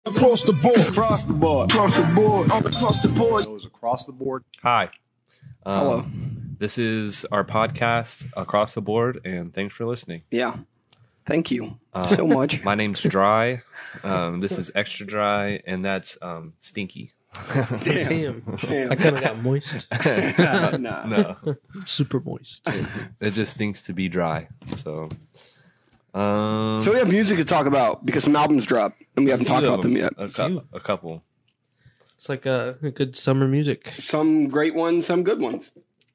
Across the board. Across the board. Across the board. Across the board. Goes across the board. Hi. Hello. This is our podcast, Across the Board, and thanks for listening. Yeah. Thank you so much. My name's Dry. This is Extra Dry, and that's Stinky. Damn. Damn. I kind of got moist. Nah. No, Super moist. it just stinks to be dry. So So we have music to talk about because some albums dropped and we haven't talked about them yet. A couple. It's like a good summer music. Some great ones, some good ones.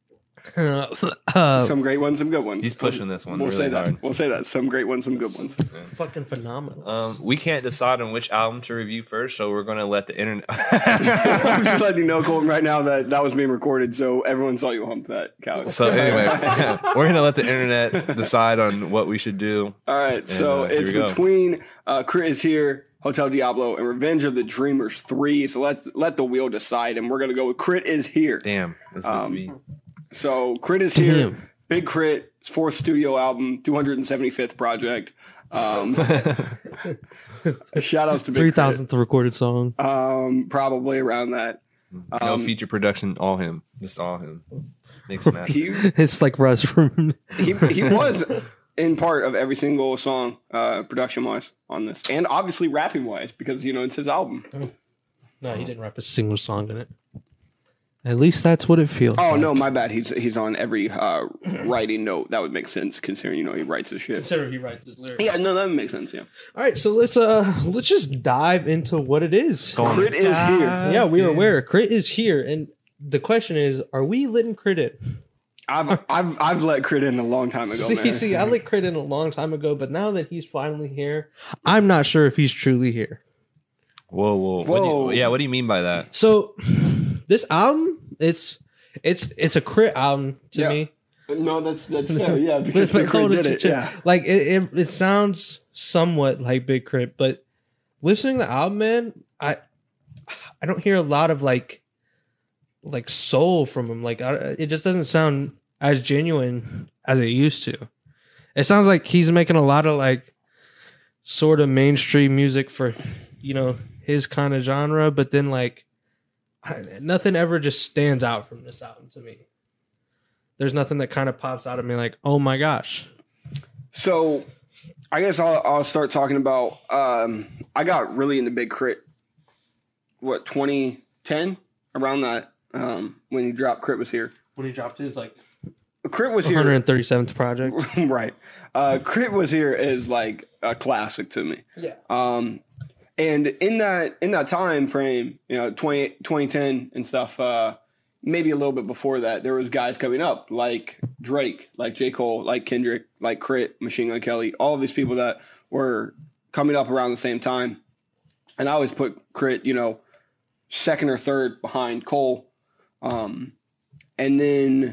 Some great ones, some good ones. He's pushing this one We'll really say that. hard. We'll say that. Some great ones, some good ones. Fucking phenomenal. We can't decide on which album to review first, so we're going to let the internet... I'm just letting you know, Colton, right now that was being recorded, so everyone saw you hump that couch. So anyway, we're going to let the internet decide on what we should do. All right, so here it's we go. between Crit is Here, Hotel Diablo, and Revenge of the Dreamers 3. So let the wheel decide, and we're going to go with Crit is Here. Damn. That's meant to be. So Crit is Here, Damn. Big Crit, 4th studio album, 275th project. Shout outs to Big 3,000th recorded song. Crit. Probably around that. No feature production, all him. Just all him. Makes a master. He It's like Russ from. he was in part of every single song, production wise, on this, and obviously rapping wise, because it's his album. No, he didn't rap a single song in it. At least that's what it feels. Oh like. no, my bad. He's on every writing note. That would make sense considering he writes his shit. Consider he writes his lyrics. Yeah, no, that would make sense. Yeah, All right, so let's just dive into what it is. Crit is here. Yeah, we are aware. Crit is here, and the question is, are we letting Crit in? I've let Crit in a long time ago. Man. See, I let Crit in a long time ago, but now that he's finally here, I'm not sure if he's truly here. Whoa. What do you mean by that? So, this album, it's a Crit album to Yeah. me. No, that's fair. Yeah, because But Crit hold did on, it. Yeah, Like it sounds somewhat like Big Crit, but listening to the album, man, I don't hear a lot of like soul from him. Like it just doesn't sound as genuine as it used to. It sounds like he's making a lot of like sort of mainstream music for his kind of genre, but then like nothing ever just stands out from this album to me. There's nothing that kind of pops out at me like, oh my gosh. So I guess I'll start talking about. I got really into Big Crit. What 2010 around that when he dropped Crit was Here. When he dropped his like Crit was Here. 137th project. Right. Crit was Here is like a classic to me. Yeah. And in that time frame, 2010 and stuff, maybe a little bit before that, there was guys coming up like Drake, like J. Cole, like Kendrick, like Crit, Machine Gun Kelly, all of these people that were coming up around the same time. And I always put Crit, second or third behind Cole. And then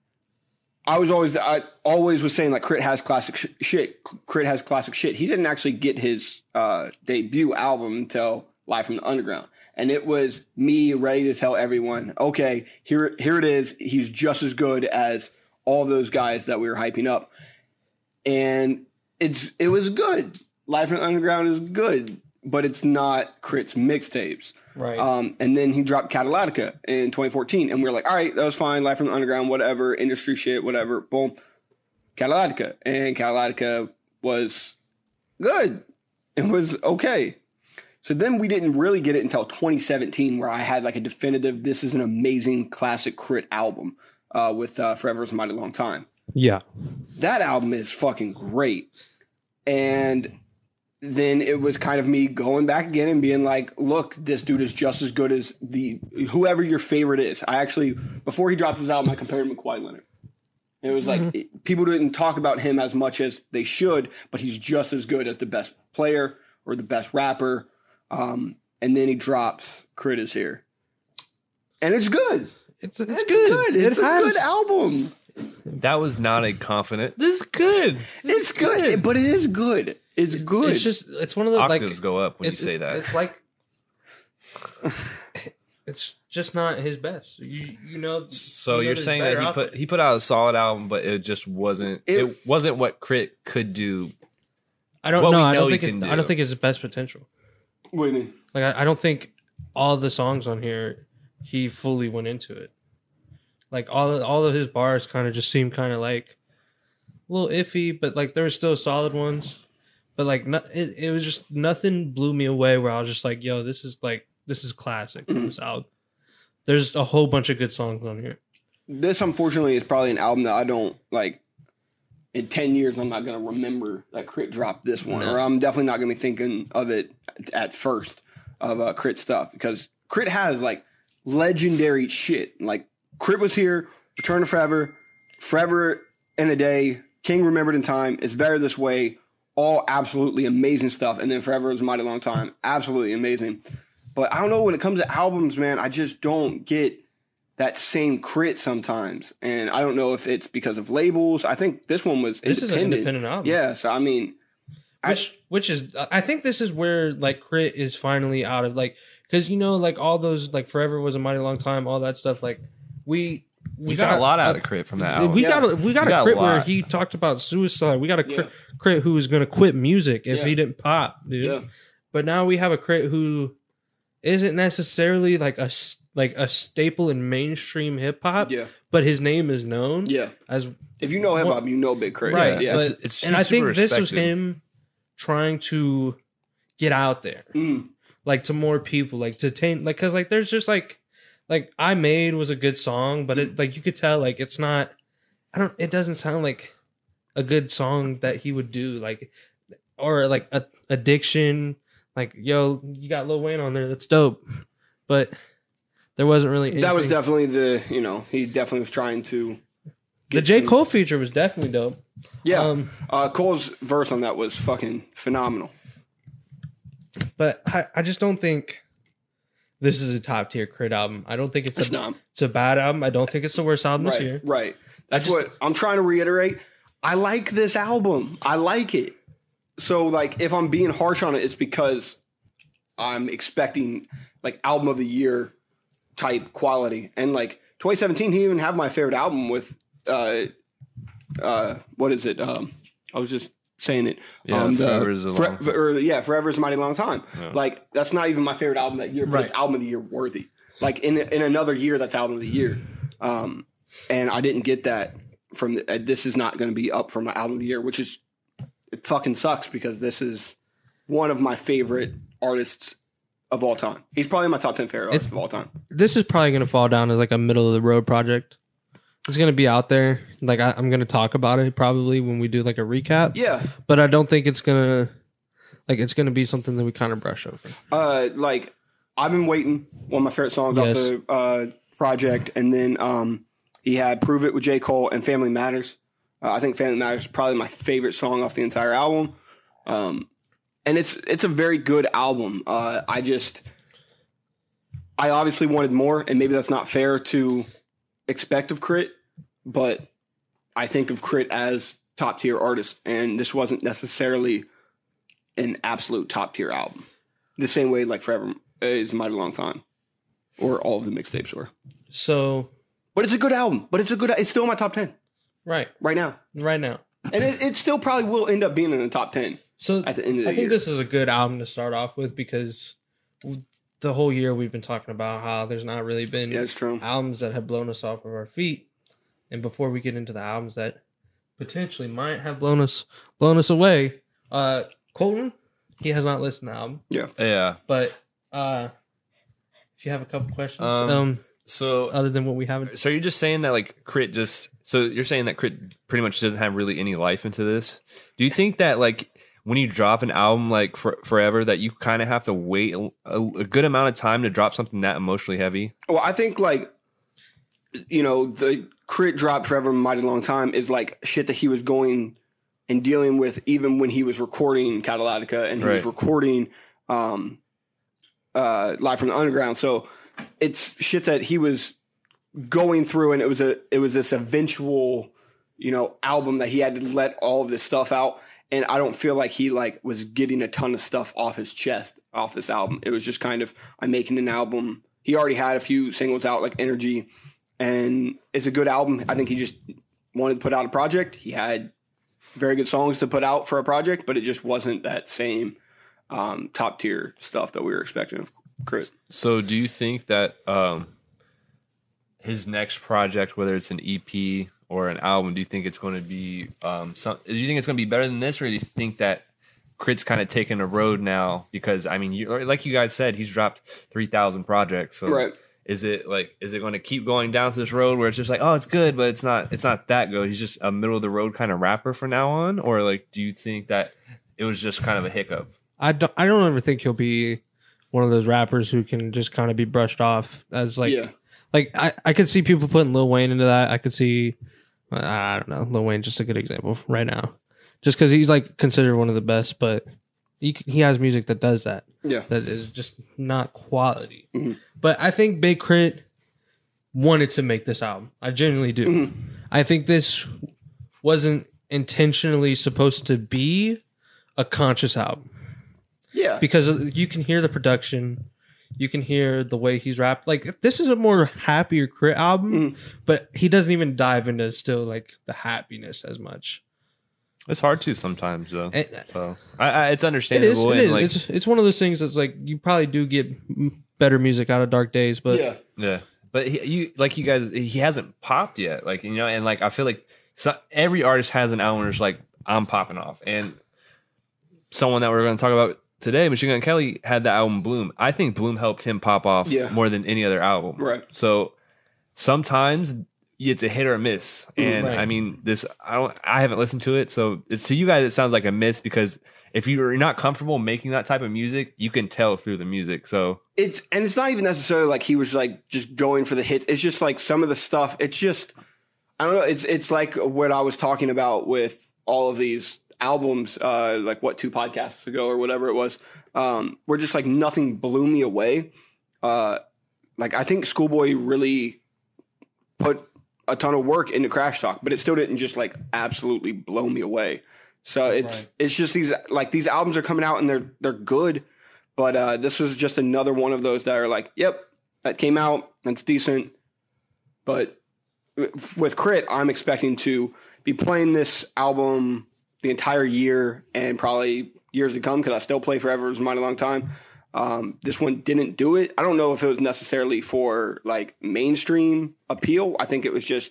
I always was saying like Crit has classic shit. Crit has classic shit. He didn't actually get his debut album until Live from the Underground, and it was me ready to tell everyone, okay, here it is. He's just as good as all those guys that we were hyping up, and it was good. Live from the Underground is good, but it's not Crit's mixtapes. Right. And then he dropped Catalytica in 2014, and we were like, all right, that was fine. Live from the Underground, whatever, industry shit, whatever. Boom. Catalytica. And Catalytica was good. It was okay. So then we didn't really get it until 2017, where I had like a definitive, this is an amazing classic Crit album with Forever is a Mighty Long Time. Yeah. That album is fucking great. And then it was kind of me going back again and being like, look, this dude is just as good as whoever your favorite is. I actually, before he dropped his album, I compared him to Kawhi Leonard. It was like, people didn't talk about him as much as they should, but he's just as good as the best player or the best rapper. And then he drops Crit is Here. And it's good. It's good. It's a good album. That was not a confident. This is good. It's good, but it is good. It's good. It's one of the Octaves like go up when you say that. It's like it's just not his best. So you're saying that he put out a solid album, but it just wasn't. It wasn't what Crit could do. I don't what know. we I know don't he think can I do. don't think it's his best potential. What do you mean? Like I don't think all the songs on here he fully went into it. Like all of his bars kind of just seemed kind of like a little iffy, but like there were still solid ones. But like it was just nothing blew me away where I was just like, yo, this is classic from this album. There's a whole bunch of good songs on here. This, unfortunately, is probably an album that I don't like. In 10 years, I'm not going to remember that Crit dropped this one, or I'm definitely not going to be thinking of it at first of Crit stuff, because Crit has like legendary shit. Like Crit was here, Return to Forever, Forever in a Day, King Remembered in Time, It's Better This Way, all absolutely amazing stuff. And then Forever is a Mighty Long Time, absolutely amazing. But I don't know, when it comes to albums, man, I just don't get that same Crit sometimes. And I don't know if it's because of labels. I think this one was This is an independent album. Yeah, so I mean... Which is... I think this is where, like, Crit is finally out of, like... Because, you know, like, all those, like, Forever Was a Mighty Long Time, all that stuff, like, we got a lot out of Crit from that album. We got a Crit where he talked about suicide. We got a Crit who was going to quit music if he didn't pop, dude. Yeah. But now we have a Crit who isn't necessarily like a staple in mainstream hip hop. Yeah. But his name is known. Yeah. As if you know hip hop, you know Big Crit. Right. Yeah. But, and I think this was him trying to get out there, like to more people, like to taint, like because like there's just like I Made was a good song, but it like you could tell like it's not. It doesn't sound like a good song that he would do, like or like Addiction. Like, yo, you got Lil Wayne on there. That's dope. But there wasn't really anything. That was definitely he definitely was trying to get the J. Cole feature was definitely dope. Yeah. Cole's verse on that was fucking phenomenal. But I just don't think this is a top tier Crit album. I don't think it's a bad album. I don't think it's the worst album this year. Right. That's what I'm trying to reiterate. I like this album. I like it. So, like, if I'm being harsh on it, it's because I'm expecting, like, album of the year type quality. And, like, 2017, he didn't even have my favorite album with, what is it? I was just saying it. Yeah, Forever is a long time. Forever is a Mighty Long Time. Yeah. Like, that's not even my favorite album that year, but it's album of the year worthy. Like, in another year, that's album of the year. And I didn't get that from, this is not going to be up for my album of the year, which is, it fucking sucks because this is one of my favorite artists of all time. He's probably my top 10 favorite artists of all time. This is probably going to fall down as like a middle of the road project. It's going to be out there. Like I'm going to talk about it probably when we do like a recap. Yeah. But I don't think it's going to be something that we kind of brush over. Like I've Been Waiting, one of my favorite songs off the project. And then he had Prove It with J. Cole and Family Matters. I think Family Matters is probably my favorite song off the entire album. And it's a very good album. I obviously wanted more, and maybe that's not fair to expect of Crit, but I think of Crit as top tier artist, and this wasn't necessarily an absolute top tier album. The same way like Forever is a Mighty Long Time, or all of the mixtapes were. So, but it's a good album. It's still in my top 10. Right now. And it still probably will end up being in the top 10. So at the end of the year. I think this is a good album to start off with because the whole year we've been talking about how there's not really been albums that have blown us off of our feet. And before we get into the albums that potentially might have blown us away, Colton, he has not listened to the album. Yeah. But if you have a couple questions, so other than what we haven't. So you're just saying that like Crit so you're saying that Crit pretty much doesn't have really any life into this? Do you think that like when you drop an album like Forever that you kind of have to wait a good amount of time to drop something that emotionally heavy? Well, I think like, you know, the Crit drop Forever Mighty Long Time is like shit that he was going and dealing with even when he was recording Catalytica and he was recording Live from the Underground. So it's shit that he was going through, and it was this eventual, you know, album that he had to let all of this stuff out. And I don't feel like he like was getting a ton of stuff off his chest off this album. It was just kind of, I'm making an album. He already had a few singles out like Energy, and it's a good album. I think he just wanted to put out a project. He had very good songs to put out for a project, but it just wasn't that same top tier stuff that we were expecting of Crit. So do you think that his next project, whether it's an EP or an album, do you think it's going to be do you think it's going to be better than this, or do you think that Crit's kind of taking a road now? Because I mean, like you guys said, he's dropped 3,000 projects. So Right. is it going to keep going down to this road where it's just like, oh, it's good, but it's not that good? He's just a middle of the road kind of rapper from now on, or like, do you think that it was just kind of a hiccup? I don't ever think he'll be one of those rappers who can just kind of be brushed off as like Yeah. like I could see people putting Lil Wayne into that. I could see I don't know, Lil Wayne's just a good example right now, just because he's like considered one of the best, but he has music that does that. Yeah. That is just not quality. Mm-hmm. But I think Big Crit wanted to make this album. I genuinely do. Mm-hmm. I think this wasn't intentionally supposed to be a conscious album, Yeah. because you can hear the production, you can hear the way he's rapped. Like, this is a more happier Crit album, but he doesn't even dive into still like the happiness as much. It's hard to sometimes, though. And- So it's It understandable. is. and, like, It's one of those things that's like you probably do get better music out of Dark Days, but Yeah. yeah, but he hasn't popped yet. Like, you know, and like I feel like every artist has an album where it's like, I'm popping off. And someone that we're going to talk about today, Machine Gun Kelly, had the album Bloom. I think Bloom helped him pop off Yeah. more than any other album. Right. So sometimes it's a hit or a miss. And Right. I mean, I haven't listened to it. So to you guys, it sounds like a miss, because if you're not comfortable making that type of music, you can tell through the music. So It's not even necessarily like he was like just going for the hits. It's just like some of the stuff. It's just, I don't know. It's like what I was talking about with all of these albums, like 2 podcasts ago or whatever it was. Where just like nothing blew me away. Like I think Schoolboy really put a ton of work into Crash Talk, but it still didn't just like absolutely blow me away. So it's just these albums are coming out and they're good, but this was just another one of those that are like, yep, that came out, that's decent. But with Crit, I'm expecting to be playing this album the entire year and probably years to come, because I still play Forever Is Mine a long time. This one didn't do it. I don't know if it was necessarily for like mainstream appeal. I think it was just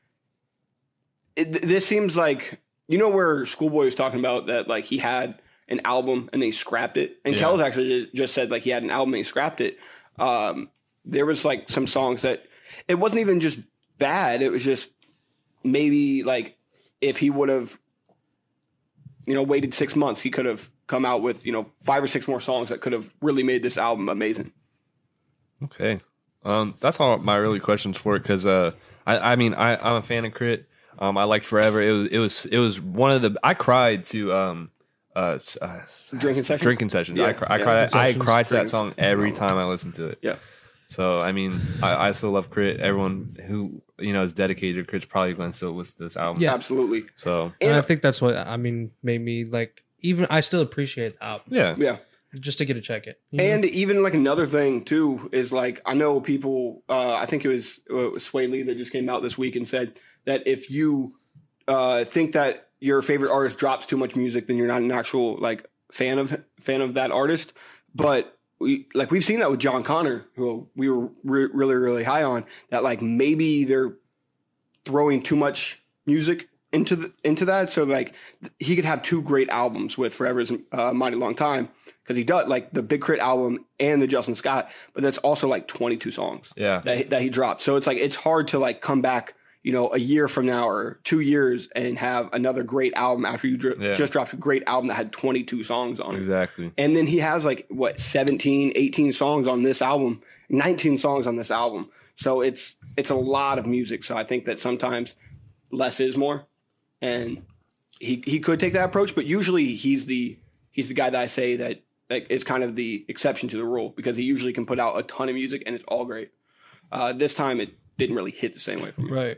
this seems like, you know, where Schoolboy was talking about that, like he had an album and they scrapped it, and Kells actually just said like he had an album and he scrapped it. There was like some songs that it wasn't even just bad. It was just maybe like if he would have, you know, waited 6 months, he could have come out with, you know, 5 or 6 more songs that could have really made this album amazing. okay, that's all my really questions for it, because I mean I'm a fan of Crit. I liked Forever. It was one of the, I cried to Drinking Sessions? Drinking Sessions. Yeah. I cried to that Drinking song every time I listened to it. Yeah. So I mean, I still love Crit. Everyone who, you know, is dedicated to Crit's probably going to still listen to this album. Yeah. Absolutely. So and I think that's what made me like. Even I still appreciate the album yeah. Yeah. just to get to check it. you know? And even like another thing too is like, I know people, I think it was Sway Lee that just came out this week and said that if you think that your favorite artist drops too much music, then you're not an actual like fan of that artist. But we've seen that with John Connor, who we were really, really high on, that like maybe they're throwing too much music into that. So like he could have 2 great albums with Forever's Mighty Long Time, because he does like the Big Crit album and the Justin Scott, but that's also like 22 songs Yeah. that he dropped. So it's like, it's hard to like come back, you know, a year from now or 2 years and have another great album after you just dropped a great album that had 22 songs on it. Exactly. And then he has like 17, 18 songs on this album, 19 songs on this album. So it's a lot of music. So I think that sometimes less is more, and he could take that approach, but usually he's the guy that I say that is kind of the exception to the rule, because he usually can put out a ton of music and it's all great. This time it didn't really hit the same way for me. Right.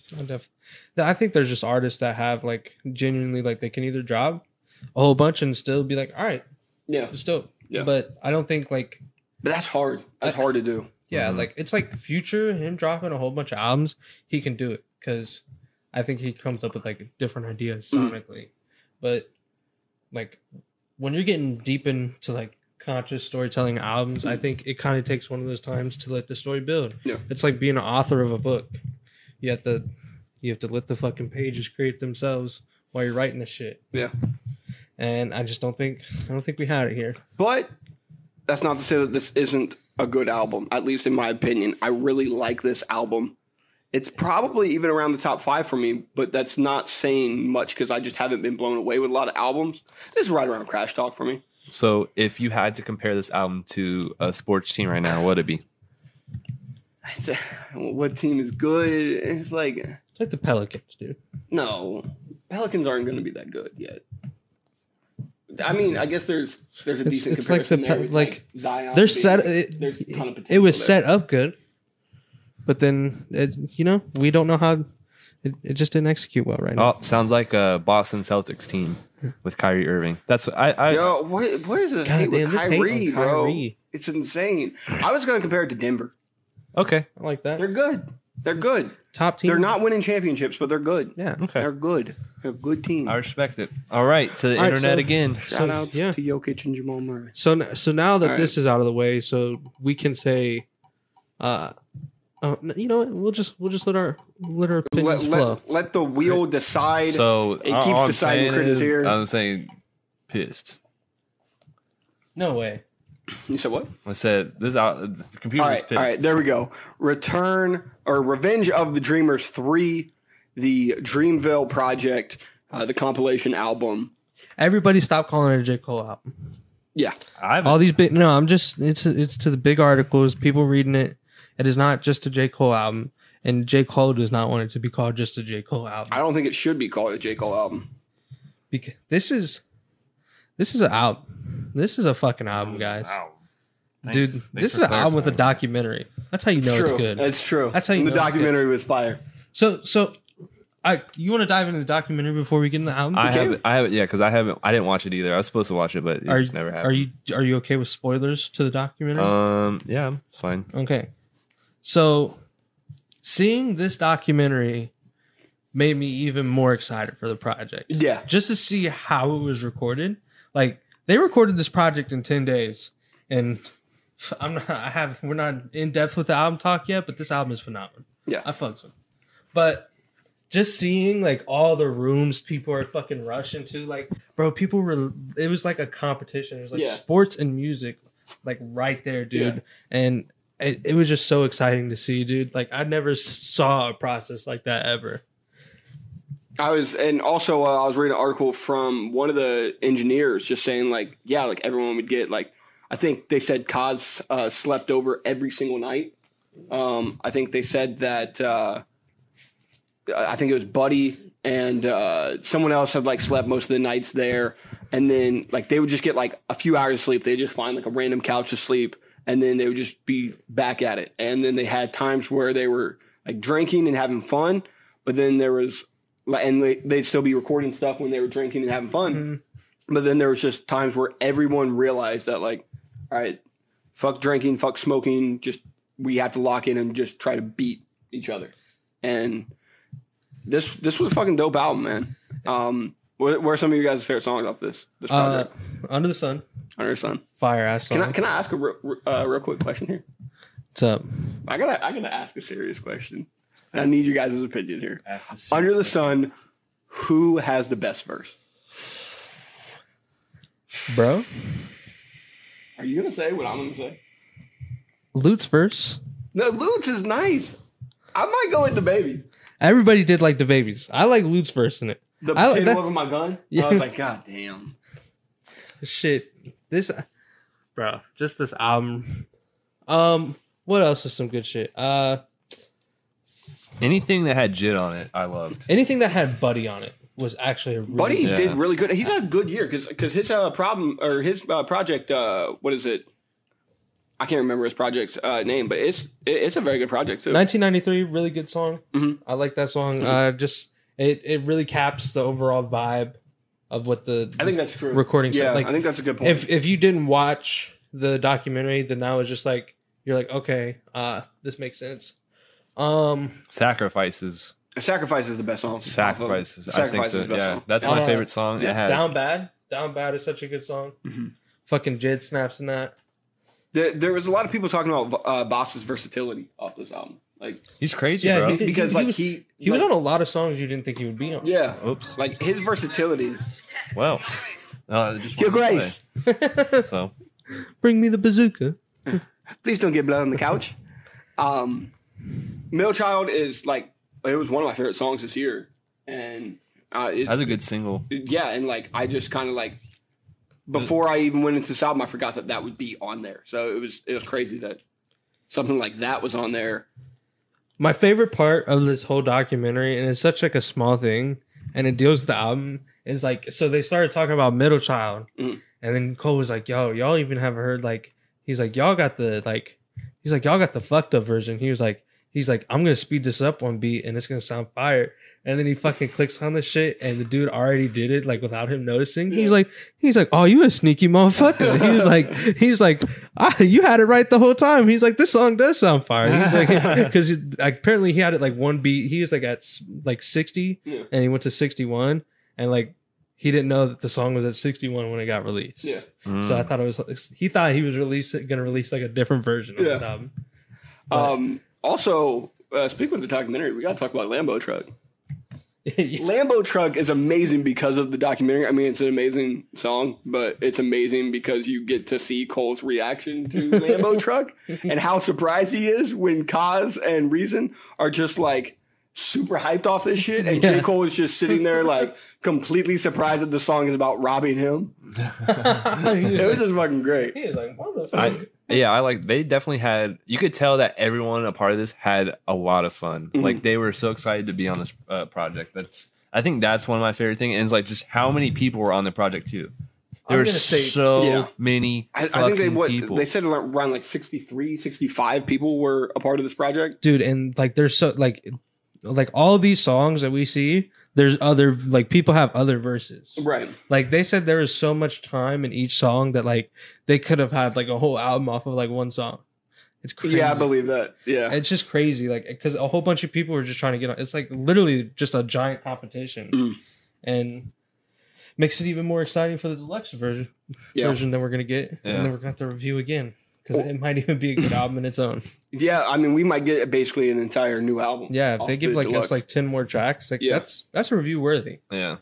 I think there's just artists that have like genuinely like they can either drop a whole bunch and still be like, all right, Yeah. still. Yeah. But I don't think like, But that's hard. That's hard to do. yeah, like it's like Future, him dropping a whole bunch of albums, he can do it because I think he comes up with like different ideas sonically. But like when you're getting deep into like conscious storytelling albums, I think it kind of takes one of those times to let the story build. Yeah. It's like being an author of a book. You have to let the fucking pages create themselves while you're writing the shit. Yeah. And I don't think we had it here. But that's not to say that this isn't a good album, at least in my opinion. I really like this album. It's probably even around the top 5 for me, but that's not saying much because I just haven't been blown away with a lot of albums. This is right around Crash Talk for me. So if you had to compare this album to a sports team right now, what would it be? What team is good? It's like the Pelicans, dude. no, Pelicans aren't going to be that good yet. I mean, I guess there's a decent It's like comparison there with, like Zion. they're being- set. there's a ton of potential It was there. set up good, but then we don't know how it just didn't execute well right now. Oh, sounds like a Boston Celtics team with Kyrie Irving. That's what I Yo, what is this hate with Goddamn, this hate on Kyrie, bro? Kyrie. It's insane. I was going to compare it to Denver. okay. I like that. They're good. They're good. Top team. They're not winning championships, but they're good. Yeah. Okay. They're good. They're a good team. I respect it. All right, to the All right, internet so- again. Shout outs yeah. to Jokic and Jamal Murray. So now that All right. this is out of the way, so we can say, you know what? We'll just let our opinions flow. Let the wheel decide. So It all keeps I'm deciding saying Crit is here. I'm saying pissed. No way. You said what? I said this out. The computer's All right, pissed. all right, there we go. Revenge of the Dreamers 3, the Dreamville Project, the compilation album. Everybody stop calling it a J. Cole album. Yeah. I've All these big it's to the big articles, people reading it. It is not just a J. Cole album, and J. Cole does not want it to be called just a J. Cole album. I don't think it should be called a J. Cole album. Because this is an album. This is a fucking album, guys. Wow. Dude, Thanks this is for an album with a clarifying. documentary. That's how you know It's it's true. good. It's true. That's how you And know the it's good. documentary was fire. So you want to dive into the documentary before we get in the album? I haven't, yeah, because I didn't watch it either. I was supposed to watch it, but it Are just never happened. are you okay with spoilers to the documentary? Yeah, it's fine. Okay. So seeing this documentary made me even more excited for the project. Yeah. Just to see how it was recorded. Like they recorded this project in 10 days, and we're not in depth with the album talk yet, but this album is phenomenal. Yeah. I fucks with it. But just seeing like all the rooms people are fucking rushing to, like, bro, it was like a competition. It was like Yeah. sports and music, like right there, dude. Yeah. And it was just so exciting to see, dude. Like I never saw a process like that ever. I was reading an article from one of the engineers just saying like, yeah, like everyone would get like, I think they said Kaz slept over every single night. I think they said that, I think it was Buddy and someone else had like slept most of the nights there. And then like they would just get like a few hours of sleep. They just find like a random couch to sleep and then they would just be back at it. And then they had times where they were like drinking and having fun, but then there was, and they'd still be recording stuff when they were drinking and having fun. Mm-hmm. But then there was just times where everyone realized that like, all right, fuck drinking, fuck smoking, just we have to lock in and just try to beat each other. And this was a fucking dope album, man. What are some of you guys' favorite songs off this project? Under the Sun, Under the Sun. fire ass song. Can I ask a real quick question here? What's up? I gotta ask a serious question, and I need you guys' opinion here. Under the Sun, who has the best verse? Bro, Are you gonna say what I'm gonna say? Lute's verse. No, Lutz is nice. I might go with the baby. Everybody did like the babies. I like Lute's verse in it. The I like potato that- over my gun. Yeah. I was like, God damn. Shit, this, bro, just this album. What else is some good shit? Anything that had Jit on it, I loved. Anything that had Buddy on it was actually a really Buddy Yeah. did really good. He's had a good year because his project. What is it? I can't remember his project name, but it's a very good project too. 1993, really good song. Mhm. I like that song. Just it really caps the overall vibe of what the I think that's true. recording. Yeah, like, I think that's a good point. if you didn't watch the documentary, then that was just like you're like, okay, this makes sense. Sacrifices. Sacrifice is the best song. Sacrifices. I think Sacrifice so. is the best Yeah, song. that's my Uh, favorite song. yeah, It has Down Bad. Down Bad is such a good song. Mhm. Fucking Jid snaps in that. There was a lot of people talking about Boss's versatility off this album. Like, He's crazy, Yeah, bro. because he like was- he He was like, on a lot of songs you didn't think he would be on. yeah, Oops. like his versatility. Well, just Your wanted to Grace, play. So Bring me the bazooka. please don't get blood on the couch. Middle Child is like, it was one of my favorite songs this year, and it's, that's a good single. yeah, and like I just kind of like before I even went into this album, I forgot that would be on there. So it was crazy that something like that was on there. My favorite part of this whole documentary, and it's such like a small thing, and it deals with the album, is like, so they started talking about Middle Child, Mhm. and then Cole was like, "Yo, y'all even haven't heard like," he's like, "Y'all got the like," he's like, "Y'all got the fucked up version." He's like, "I'm gonna speed this up one beat, and it's gonna sound fire." And then he fucking clicks on the shit, and the dude already did it like without him noticing. He's like, "Oh, you a sneaky motherfucker." He's like, "You had it right the whole time." He's like, "This song does sound fire." He's like, because apparently he had it like one beat. He was like at like 60, Yeah. and he went to 61, and like he didn't know that the song was at 61 when it got released. Yeah. So I thought he thought he was gonna release like a different version of this Yeah. album. Also, speaking of the documentary, we got to talk about Lambo Truck. Yeah. Lambo Truck is amazing because of the documentary. I mean, it's an amazing song, but it's amazing because you get to see Cole's reaction to Lambo Truck and how surprised he is when Kaz and Reason are just like super hyped off this shit, and J. Yeah. Cole is just sitting there like completely surprised that the song is about robbing him. It was just fucking great. He was like, "Motherfucker." I like. They definitely had. You could tell that everyone a part of this had a lot of fun. Like they were so excited to be on this project. I think that's one of my favorite things. And it's like just how many people were on the project too. There I'm were gonna say- so Yeah. many. I think people. they said around like 63, 65 people were a part of this project. Dude, and like there's so like all these songs that we see, there's other like people have other verses. Right. Like they said there was so much time in each song that like they could have had like a whole album off of like one song. It's crazy. Yeah, I believe that. Yeah. It's just crazy, like because a whole bunch of people were just trying to get on. It's like literally just a giant competition, Mm. and makes it even more exciting for the deluxe version that we're gonna get, Yeah. and then we're gonna have to review again because it might even be a good album in its own. Yeah, I mean, we might get basically an entire new album. Yeah, if off they give the like deluxe. us like 10 more tracks, like Yeah. that's a review worthy. Yeah.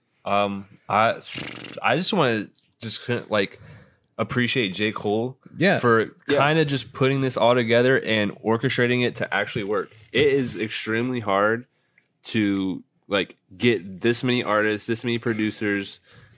I just want to just like appreciate J. Cole Yeah. for Yeah. kind of just putting this all together and orchestrating it to actually work. It is extremely hard to like get this many artists, this many producers,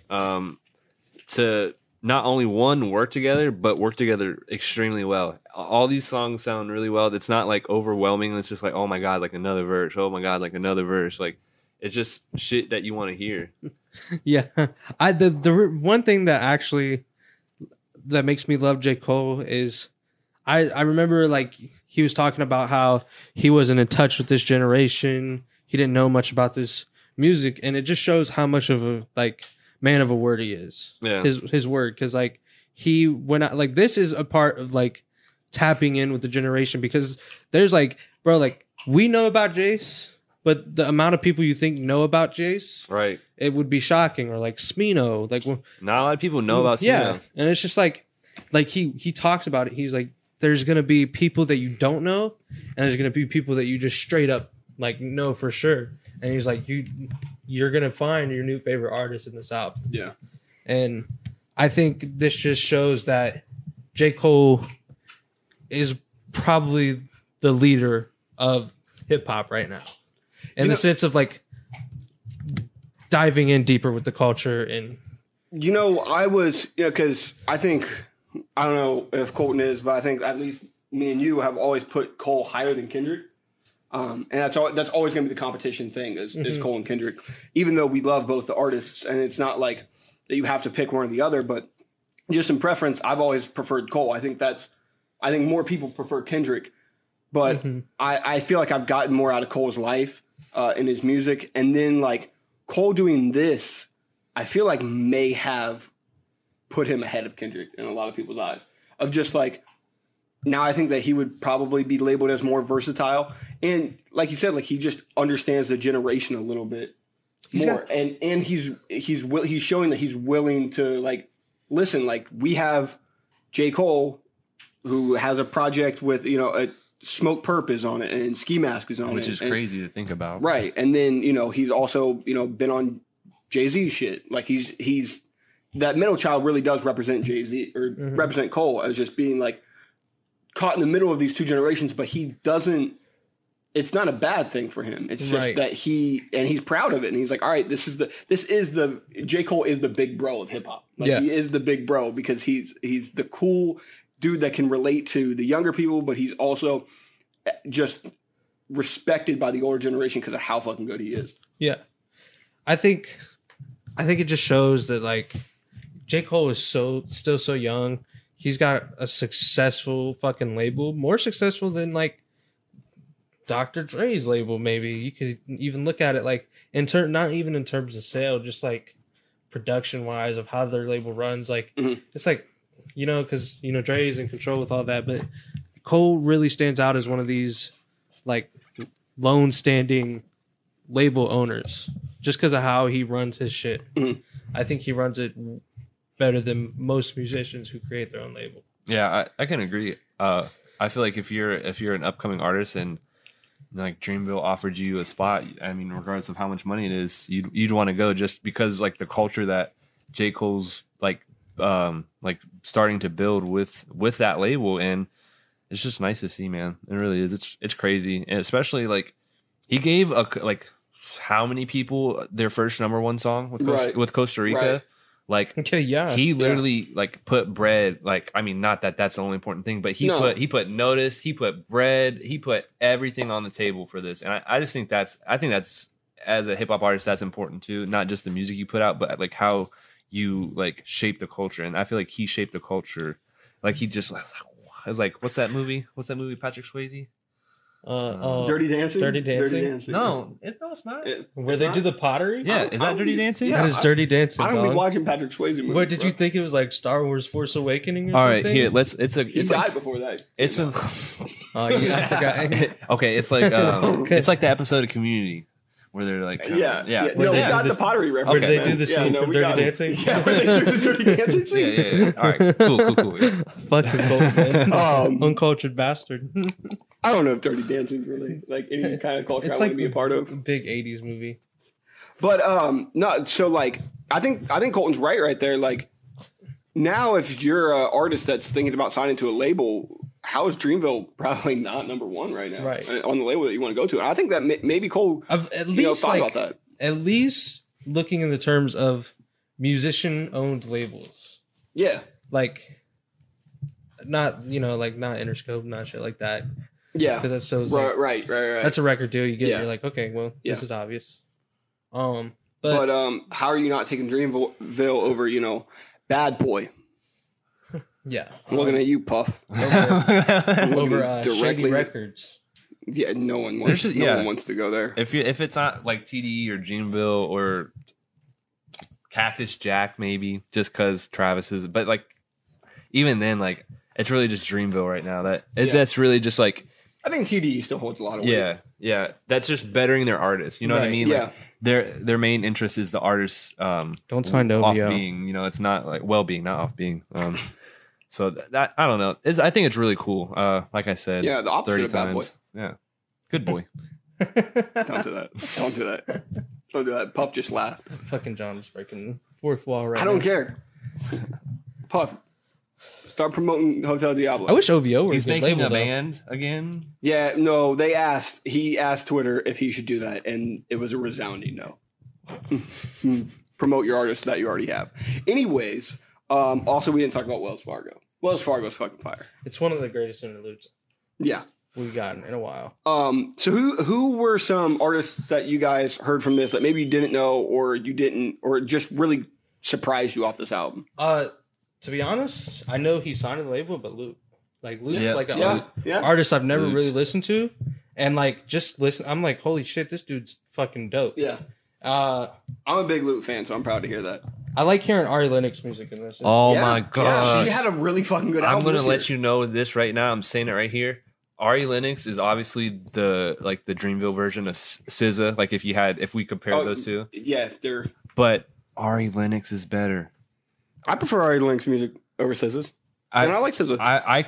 to not only one work together, but work together extremely well. All these songs sound really well. It's not like overwhelming. It's just like, oh my God, like another verse. Oh my God, like another verse. Like it's just shit that you want to hear. Yeah, the one thing that actually that makes me love J. Cole is I remember like he was talking about how he wasn't in touch with this generation. He didn't know much about this music, and it just shows how much of a like man of a word he is. Yeah. His word, because like he went out like this is a part of like tapping in with the generation, because there's like bro like we know about Jace. But the amount of people you think know about Jace, Right. it would be shocking. Or like Smino, like Not a lot of people know about Smino. yeah, and it's just like he talks about it. He's like, there's gonna be people that you don't know, and there's gonna be people that you just straight up like know for sure. And he's like, you're gonna find your new favorite artist in this album. Yeah. And I think this just shows that J. Cole is probably the leader of hip hop right now, in the sense of like diving in deeper with the culture. And You know, I was, because I think, I don't know if Colton is, but I think at least me and you have always put Cole higher than Kendrick. And that's always going to be the competition thing is Cole and Kendrick, even though we love both the artists. And it's not like that you have to pick one or the other, but just in preference, I've always preferred Cole. I think more people prefer Kendrick, but I feel like I've gotten more out of Cole's life in his music. And then like Cole doing this, I feel like may have put him ahead of Kendrick in a lot of people's eyes, of just like, now I think that he would probably be labeled as more versatile. And like you said, like he just understands the generation a little bit more, and he's showing that he's willing to like listen. Like we have J. Cole, who has a project with a Smoke Perp is on it and Ski Mask is on it, which is crazy to think about, right? And then he's also been on Jay-Z shit. Like he's that middle child really does represent Jay-Z or represent Cole as just being like caught in the middle of these two generations, but he doesn't. It's not a bad thing for him. It's just that he's proud of it, and he's like, all right, this is the J. Cole is the big bro of hip hop. Like he is the big bro because he's the cool dude that can relate to the younger people, but he's also just respected by the older generation because of how fucking good he is. Yeah, I think it just shows that like J. Cole is still so young. He's got a successful fucking label, more successful than like Dr. Dre's label. Maybe you could even look at it like not even in terms of sale, just like production wise of how their label runs. Like it's like because Dre's in control with all that, but Cole really stands out as one of these like lone standing label owners just because of how he runs his shit. I think he runs it better than most musicians who create their own label. Yeah, I can agree. I feel like if you're an upcoming artist and like Dreamville offered you a spot, I mean, regardless of how much money it is, you'd want to go just because like the culture that J. Cole's like starting to build with that label, and it's just nice to see, man. It really is. It's crazy, and especially like he gave how many people their first #1 song with Costa Rica. Right. Like he literally like put bread, like I mean not that that's the only important thing, but he put notice, he put bread, he put everything on the table for this. And I just think that's as a hip hop artist that's important too, not just the music you put out, but like how you like shape the culture. And I feel like he shaped the culture. Like he just I was like, what's that movie? Patrick Swayze? Dirty Dancing? Dirty Dancing? No, it's not. Where they do the pottery? Yeah, is that Dirty Dancing? That is Dirty Dancing. I don't be watching Patrick Swayze movies. What did you think it was like Star Wars Force Awakening or All something? right, here, He died before that. It's a I forgot. okay, it's like it's like the episode of Community where they're like yeah. Where We got the pottery reference. Where they do the scene from Dirty Dancing? Yeah, where they do the Dirty Dancing scene. Yeah. All right, cool. Yeah. Fucking Colt, man. Uncultured bastard. I don't know if Dirty Dancing is really like any kind of culture It's I like want to be a part of. Big 80s movie. But no, so like I think Colton's right there. Like now, if you're an artist that's thinking about signing to a label, how is Dreamville probably not #1 right now? Right. On the label that you want to go to? And I think that maybe Cole At least thought about that. At least looking in the terms of musician-owned labels. Yeah. Like, not not Interscope, not shit like that. Yeah. Because that's so right. That's a record deal you get. Yeah. And you're like, okay, well, Yeah. this is obvious. But how are you not taking Dreamville over Bad Boy? Yeah, I'm looking at you, Puff. over Shady Records. Yeah, no one wants to go there. If it's not like TDE or Dreamville or Cactus Jack, maybe just because Travis is, but like even then, like it's really just Dreamville right now. That's really just like I think TDE still holds a lot of weight. Yeah. That's just bettering their artists. You know what I mean? Yeah. Like, their main interest is the artist's Don't sign to off OVO. being. It's not like well being, not off being. So that I don't know. I think it's really cool. Like I said, Yeah, the opposite 30 of Bad times. Boy. Yeah, good boy. Don't do that. Don't do that. Puff just laughed. Fucking John is breaking fourth wall right I don't now. care. Puff, start promoting Hotel Diablo. I wish OVO were He's a good making label, a though. band again. Yeah, no, he asked Twitter if he should do that, and it was a resounding no. Promote your artist that you already have. Anyways, also we didn't talk about Wells Fargo. Wells Fargo's fucking fire. It's one of the greatest interludes Yeah. we've gotten in a while. So who were some artists that you guys heard from this that maybe you didn't know or you didn't or just really surprised you off this album? To be honest, I know he signed to the label, but Luke's like an Yeah. artist I've never Luke's. really listened to, and like just listen. I'm like, holy shit, this dude's fucking dope. Yeah. I'm a big Luke fan, so I'm proud to hear that. I like hearing Ari Lennox music in this. Oh Yeah. my Yeah, gosh! she had a really fucking good I'm album. gonna this let year. you know this right now. I'm saying it right here. Ari Lennox is obviously the Dreamville version of SZA. Like if we compare those two, Yeah, they're. but Ari Lennox is better. I prefer Ari Lennox music over SZA's. And I like SZA.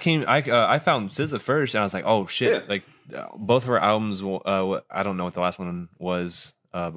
I found SZA first, and I was like, oh shit! Yeah. Like both of her albums. I don't know what the last one was. I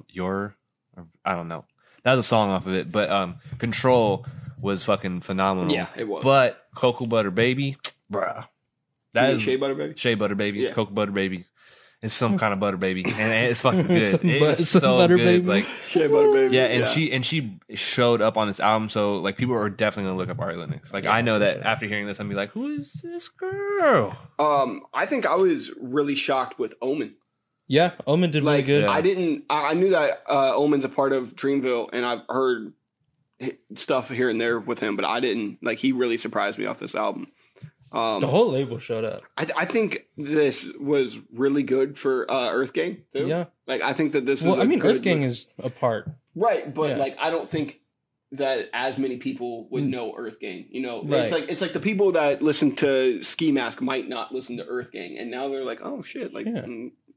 don't know. That was a song off of it, but Control was fucking phenomenal. Yeah, it was. But Cocoa Butter Baby, bruh, that is Shea Butter Baby. Shea Butter Baby, Yeah. Cocoa Butter Baby. It's some kind of butter baby, and it's fucking good. It's some so butter good. baby. Like Shea Butter Baby. yeah, and she showed up on this album, so like people are definitely gonna look up Ari Lennox. Like I know that after hearing this, I'm gonna be like, who is this girl? I think I was really shocked with Omen. Yeah, Omen did really Like good. Yeah. I knew that Omen's a part of Dreamville, and I've heard stuff here and there with him, but I didn't like. He really surprised me off this album. The whole label showed up. I think this was really good for Earth Gang too. Yeah. Like I think that this Well, is. I mean, good Earth Gang is a part. right, but Yeah. like I don't think that as many people would know Earth Gang. You know, Right. it's like the people that listen to Ski Mask might not listen to Earth Gang, and now they're like, oh shit, like Yeah.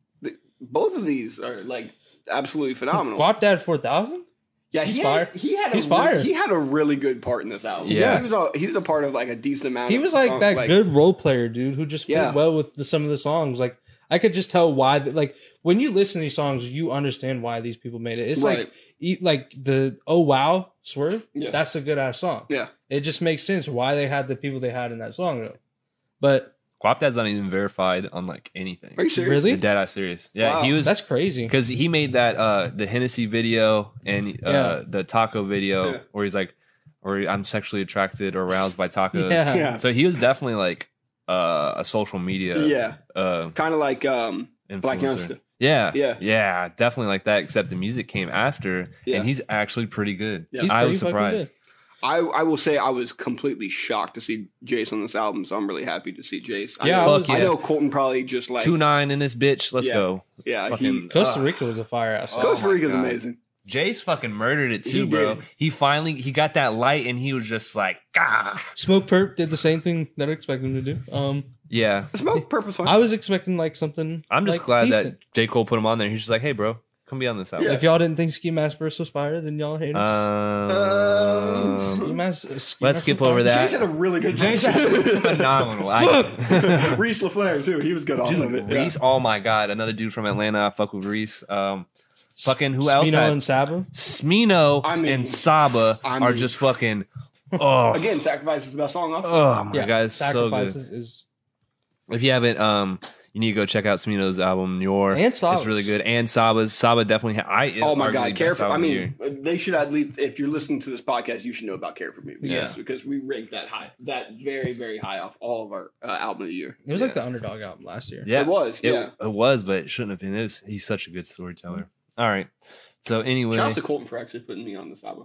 both of these are like absolutely phenomenal. Guap Dad 4000? Yeah, He's he fire. He's He's fire. He had a really good part in this album. Yeah. he was a part of like a decent amount. He of was like songs, that good role player, dude, who just fit Yeah. well with some of the songs. Like, I could just tell why. Like, when you listen to these songs, you understand why these people made it. It's Right. like the Oh Wow Swerve. Yeah. That's a good ass song. Yeah, It just makes sense why they had the people they had in that song. Though. But Guap Dad's not even verified on like anything. are you serious? Really? The dead eye serious. Yeah, Wow. he was that's crazy. because he made that the Hennessy video and Yeah. the taco video Yeah. where he's like, or I'm sexually attracted or aroused by tacos. Yeah. Yeah, So he was definitely like a social media yeah, uh kind of like Black influencer. Youngster. Yeah, Yeah. yeah, definitely like that. Except the music came after, Yeah. and he's actually pretty good. Yeah. He's I was pretty fucking surprised. good. I will say I was completely shocked to see Jace on this album, so I'm really happy to see Jace. Yeah, Fuck I yeah. know Colton probably just like 2-9 in this bitch. Let's Yeah. go. yeah. fucking- Costa Rica was a fire ass song. Costa Oh my Rica's God. amazing. Jace fucking murdered it too, He bro. did. He got that light, and he was just like, ah, Smoke Perp did the same thing that I expected him to do. yeah. Smoke Purpose song. I was expecting like something. I'm just like, glad decent. that J. Cole put him on there. He's just like, hey, bro, come be on this album. Yeah. If y'all didn't think Ski Mask Verse was fire, then y'all hate us. Ski Mask, Ski let's Mask skip was over fire. that. Jace had a really good Phenomenal. Reese LaFleur too. He was good off of Dude, it. Reese, oh my god, another dude from Atlanta. I fuck with Reese. Fucking who else? Smino had and Saba. Smino I mean- and Saba I are mean- just fucking. Oh, Again, Sacrifice is the best song off. oh my Yeah, god, it's so good. Sacrifices is If you haven't, you need to go check out Smino's album Yor. And Saba's. It's really good. And Saba's. Saba definitely. Oh my God, Care for. I me. mean, they should at least. If you're listening to this podcast, you should know about Care for Me. Yeah. because we ranked that high, that very very high off all of our album of the year. it was like the Underdog album last year. Yeah, It was, yeah. It was, but it shouldn't have been. He's such a good storyteller. All right. So anyway, Shouts to Colton for actually putting me on this album.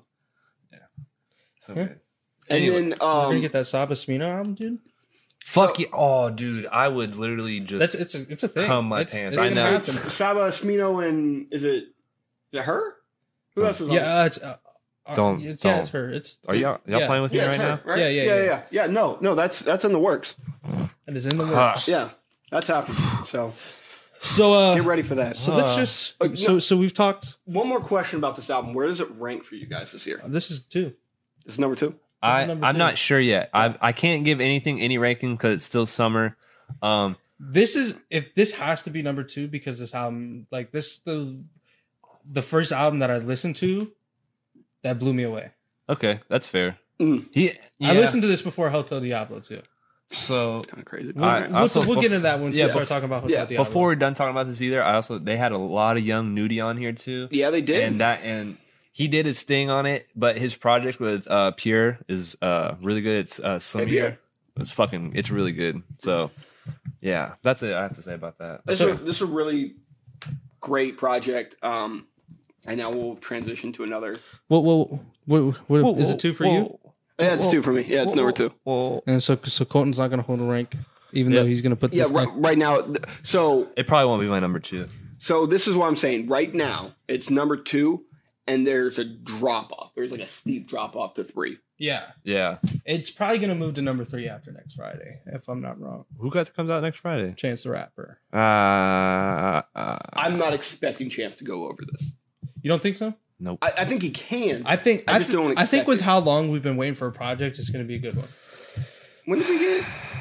so Yeah. good. And Anyway, then We're gonna get that Saba Smino album, dude. fuck so- you. Oh, dude, I would literally just. It's a thing. Cum my It's- pants. it's I gonna know. happen. Saba Smino and is it her? Who else is on it? Yeah, it's Don't- it's, don't. Yeah, it's her. It's Are y'all Yeah. playing with me Yeah, right it's now? her, right? Yeah. Yeah. No, that's in the works. it is in the Huh. works. Yeah, that's happening. So So get ready for that. so let's just no. so we've talked. One more question about this album. Where does it rank for you guys this year? This is 2. This is number 2. number I'm 2. not sure yet. I can't give anything any ranking because it's still summer. This has to be number 2 because this album, like this, the first album that I listened to that blew me away. Okay, that's fair. Mm. I listened to this before Hotel Diablo too. So Kind of crazy. We'll get into that once we yeah, start talking about Hotel yeah, Diablo. before we're done talking about this either, they had a lot of young nudie on here too. Yeah, they did. And he did his thing on it, but his project with Pure is really good. It's Slim Pierre. It's really good. So yeah, that's it I have to say about that. This is a really great project. And now we'll transition to another. what is it 2 for you? Yeah, it's 2 for me. Yeah, it's number 2. And so Colton's not going to hold a rank, even Yeah. though he's going to put Yeah, this. right now. So It probably won't be my number 2. this is what I'm saying. Right now, it's number 2, and there's a drop off. There's like a steep drop off to 3. Yeah. Yeah. It's probably going to move to number 3 after next Friday, if I'm not wrong. Who comes out next Friday? Chance the Rapper. I'm not expecting Chance to go over this. You don't think so? Nope. I think he can. I think I just don't I think expect with it. how long we've been waiting for a project, it's going to be a good one. When did we get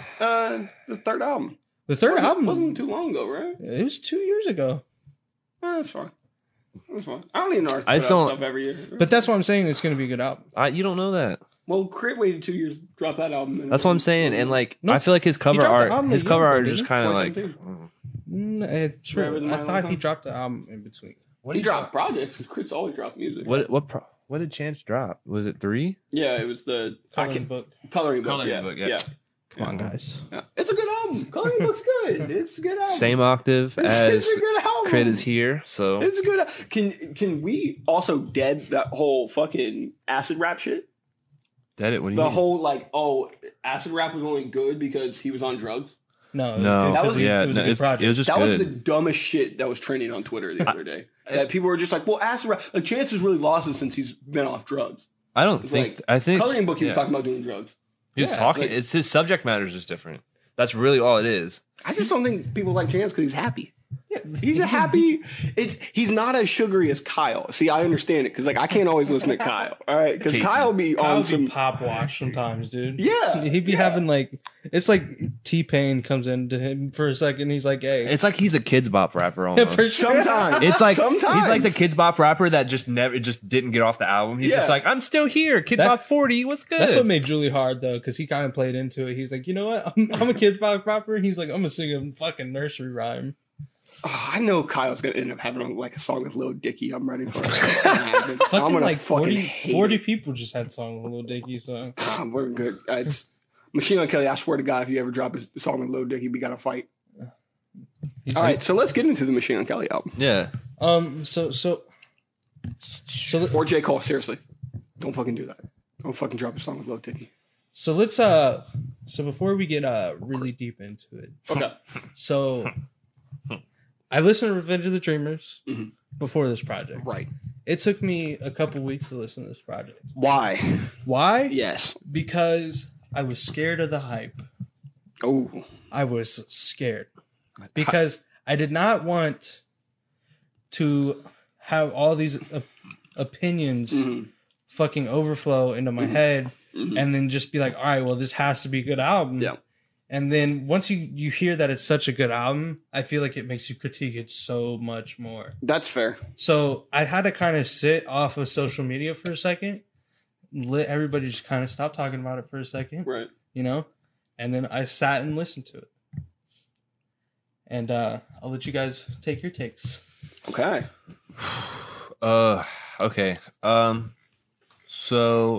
the third album? The third album wasn't too long ago, right? it was 2 years ago. That's fine. That's fine. I don't even know. I just don't- stuff every year. But that's what I'm saying. It's going to be a good album. You don't know that. Well, Crit waited 2 years to drop that album. And That's what I'm saying. And like, No, I feel like his cover dropped the art, album a his year cover ago, art didn't is he? kind of like. 2017. It's Forever true. the I Mile thought he High. dropped the album in between. He dropped projects. Crit's always dropped music. What did Chance drop? Was it 3? Yeah, it was the Coloring book. Coloring book. Coloring yeah. book, yeah. Come on, guys. Yeah. It's a good album. Coloring book's good. It's a good album. Same octave It's as a good album. Crit is here. So It's a good. Can we also dead that whole fucking acid rap shit? that it. What do you The mean? whole like, oh, acid rap was only good because he was on drugs. No, it was No, good That 'cause was- yeah, it was no, a good it's- project. it was just That good. was the dumbest shit that was trending on Twitter the other day. That people were just like, well, acid rap. Like Chance has really lost it since he's been off drugs. I don't It's think. like, I think Coloring book, he was yeah. talking about doing drugs. He was Yeah, talking. like- It's his subject matter is just different. That's really all it is. I just don't think people like Chance because he's happy. He's a happy. He's not as sugary as Kyle. See, I understand it because like I can't always listen to Kyle. All right, because Casey. Kyle be Kyle on would some. be pop wash sometimes, dude. Yeah, He'd be yeah. having like, it's like T-Pain comes into him for a second. He's like, hey. It's like he's a kids bop rapper Yeah, almost. for sure. Sometimes It's like sometimes he's like the kids bop rapper that just didn't get off the album. He's just Yeah. like, I'm still here. Kid That- Bop 40. What's good? That's what made Julie hard though, because he kind of played into it. He's like, you know what? I'm a kid pop rapper. He's like, I'm gonna sing a fucking nursery rhyme. Oh, I know Kyle's gonna end up having like a song with Lil Dicky. I'm ready for it. I'm Fucking gonna like fucking 40, hate 40 it. people just had songs with Lil Dicky. So We're good. It's Machine Gun Kelly. I swear to God, if you ever drop a song with Lil Dicky, we gotta fight. All right, so let's get into the Machine Gun Kelly album Yeah. so or J Cole. Seriously, don't fucking do that. Don't fucking drop a song with Lil Dicky. so let's so before we get really deep into it, Okay. so I listened to Revenge of the Dreamers Mhm. before this project. Right. It took me a couple weeks to listen to this project. Why? Why? Yes. Because I was scared of the hype. Oh. I was scared because I did not want to have all these opinions Mhm. fucking overflow into my head Mhm. and then just be like, all right, well, this has to be a good album. Yeah. And then once you hear that it's such a good album, I feel like it makes you critique it so much more. That's fair. So I had to kind of sit off of social media for a second, let everybody just kind of stop talking about it for a second, Right. you know? And then I sat and listened to it. And I'll let you guys take your takes. Okay. Okay. So,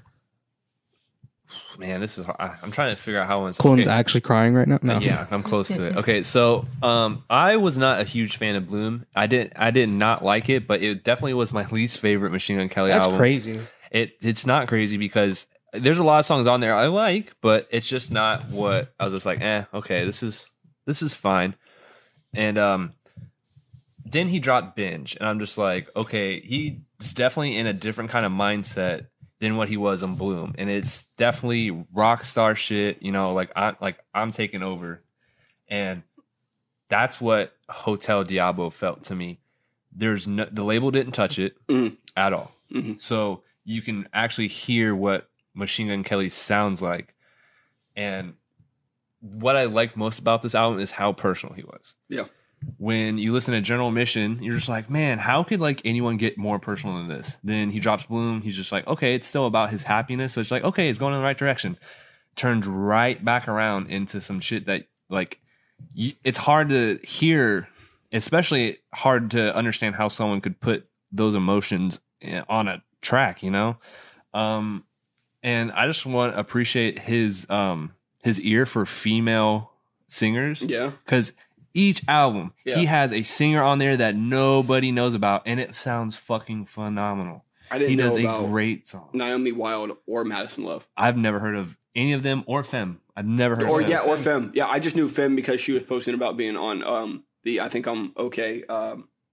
man, this is. I'm trying to figure out how it's. Colin's okay. actually crying right now. No. Yeah, I'm close to it. Okay, so I was not a huge fan of Bloom. I did not like it, but it definitely was my least favorite Machine Gun Kelly That's album. crazy. It's not crazy because there's a lot of songs on there I like, but it's just not what I was just like, okay, this is fine. And then he dropped Binge, and I'm just like, okay, he's definitely in a different kind of mindset than what he was on Bloom, and it's definitely rock star shit. You know, like I'm taking over, and that's what Hotel Diablo felt to me. The label didn't touch it at all, so you can actually hear what Machine Gun Kelly sounds like, and what I like most about this album is how personal he was. Yeah. When you listen to General Mission, you're just like, man, how could like anyone get more personal than this? Then he drops Bloom. He's just like, okay, it's still about his happiness. So it's like, okay, it's going in the right direction. Turned right back around into some shit that like, it's hard to hear, especially hard to understand how someone could put those emotions on a track, you know? And I just want to appreciate his ear for female singers. Yeah. Because each album, Yeah. he has a singer on there that nobody knows about, and it sounds fucking phenomenal. I didn't He know does a about great song. Naomi Wild or Madison Love. I've never heard of any of them or Femme. I've never heard Or of them. yeah, or Femme. Yeah, I just knew Femme because she was posting about being on the I think I'm okay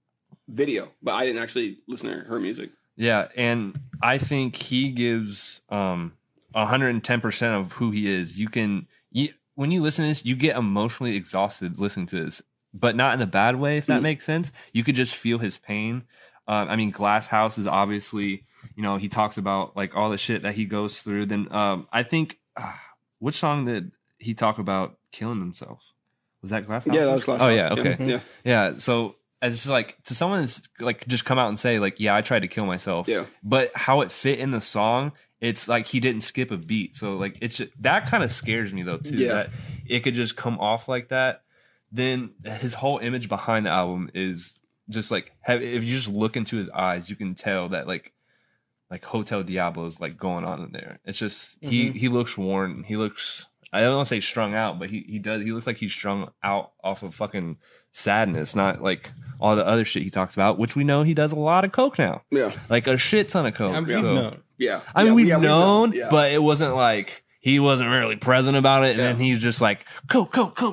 video, but I didn't actually listen to her music. Yeah, and I think he gives 110% of who he is. When you listen to this, you get emotionally exhausted listening to this, but not in a bad way, if that makes sense. You could just feel his pain. I mean, Glass House is obviously, he talks about like all the shit that he goes through. Then I think, which song did he talk about killing himself? Was that Glass House? Yeah, that was Glass House. Oh yeah, okay, Yeah. yeah. So as just like to someone that's like just come out and say like, yeah, I tried to kill myself. Yeah. But how it fit in the song, it's like he didn't skip a beat. So like that kind of scares me though too. Yeah. That it could just come off like that. Then his whole image behind the album is just like if you just look into his eyes, you can tell that like Hotel Diablo is like going on in there. It's just he looks worn. He looks, I don't want to say strung out, but he looks like he's strung out off of fucking sadness, not like all the other shit he talks about, which we know he does a lot of coke now. Yeah. Like a shit ton of coke. I'm So- known. Yeah. I mean, we've known, Yeah. but it wasn't like he wasn't really present about it, and then he's just like coke.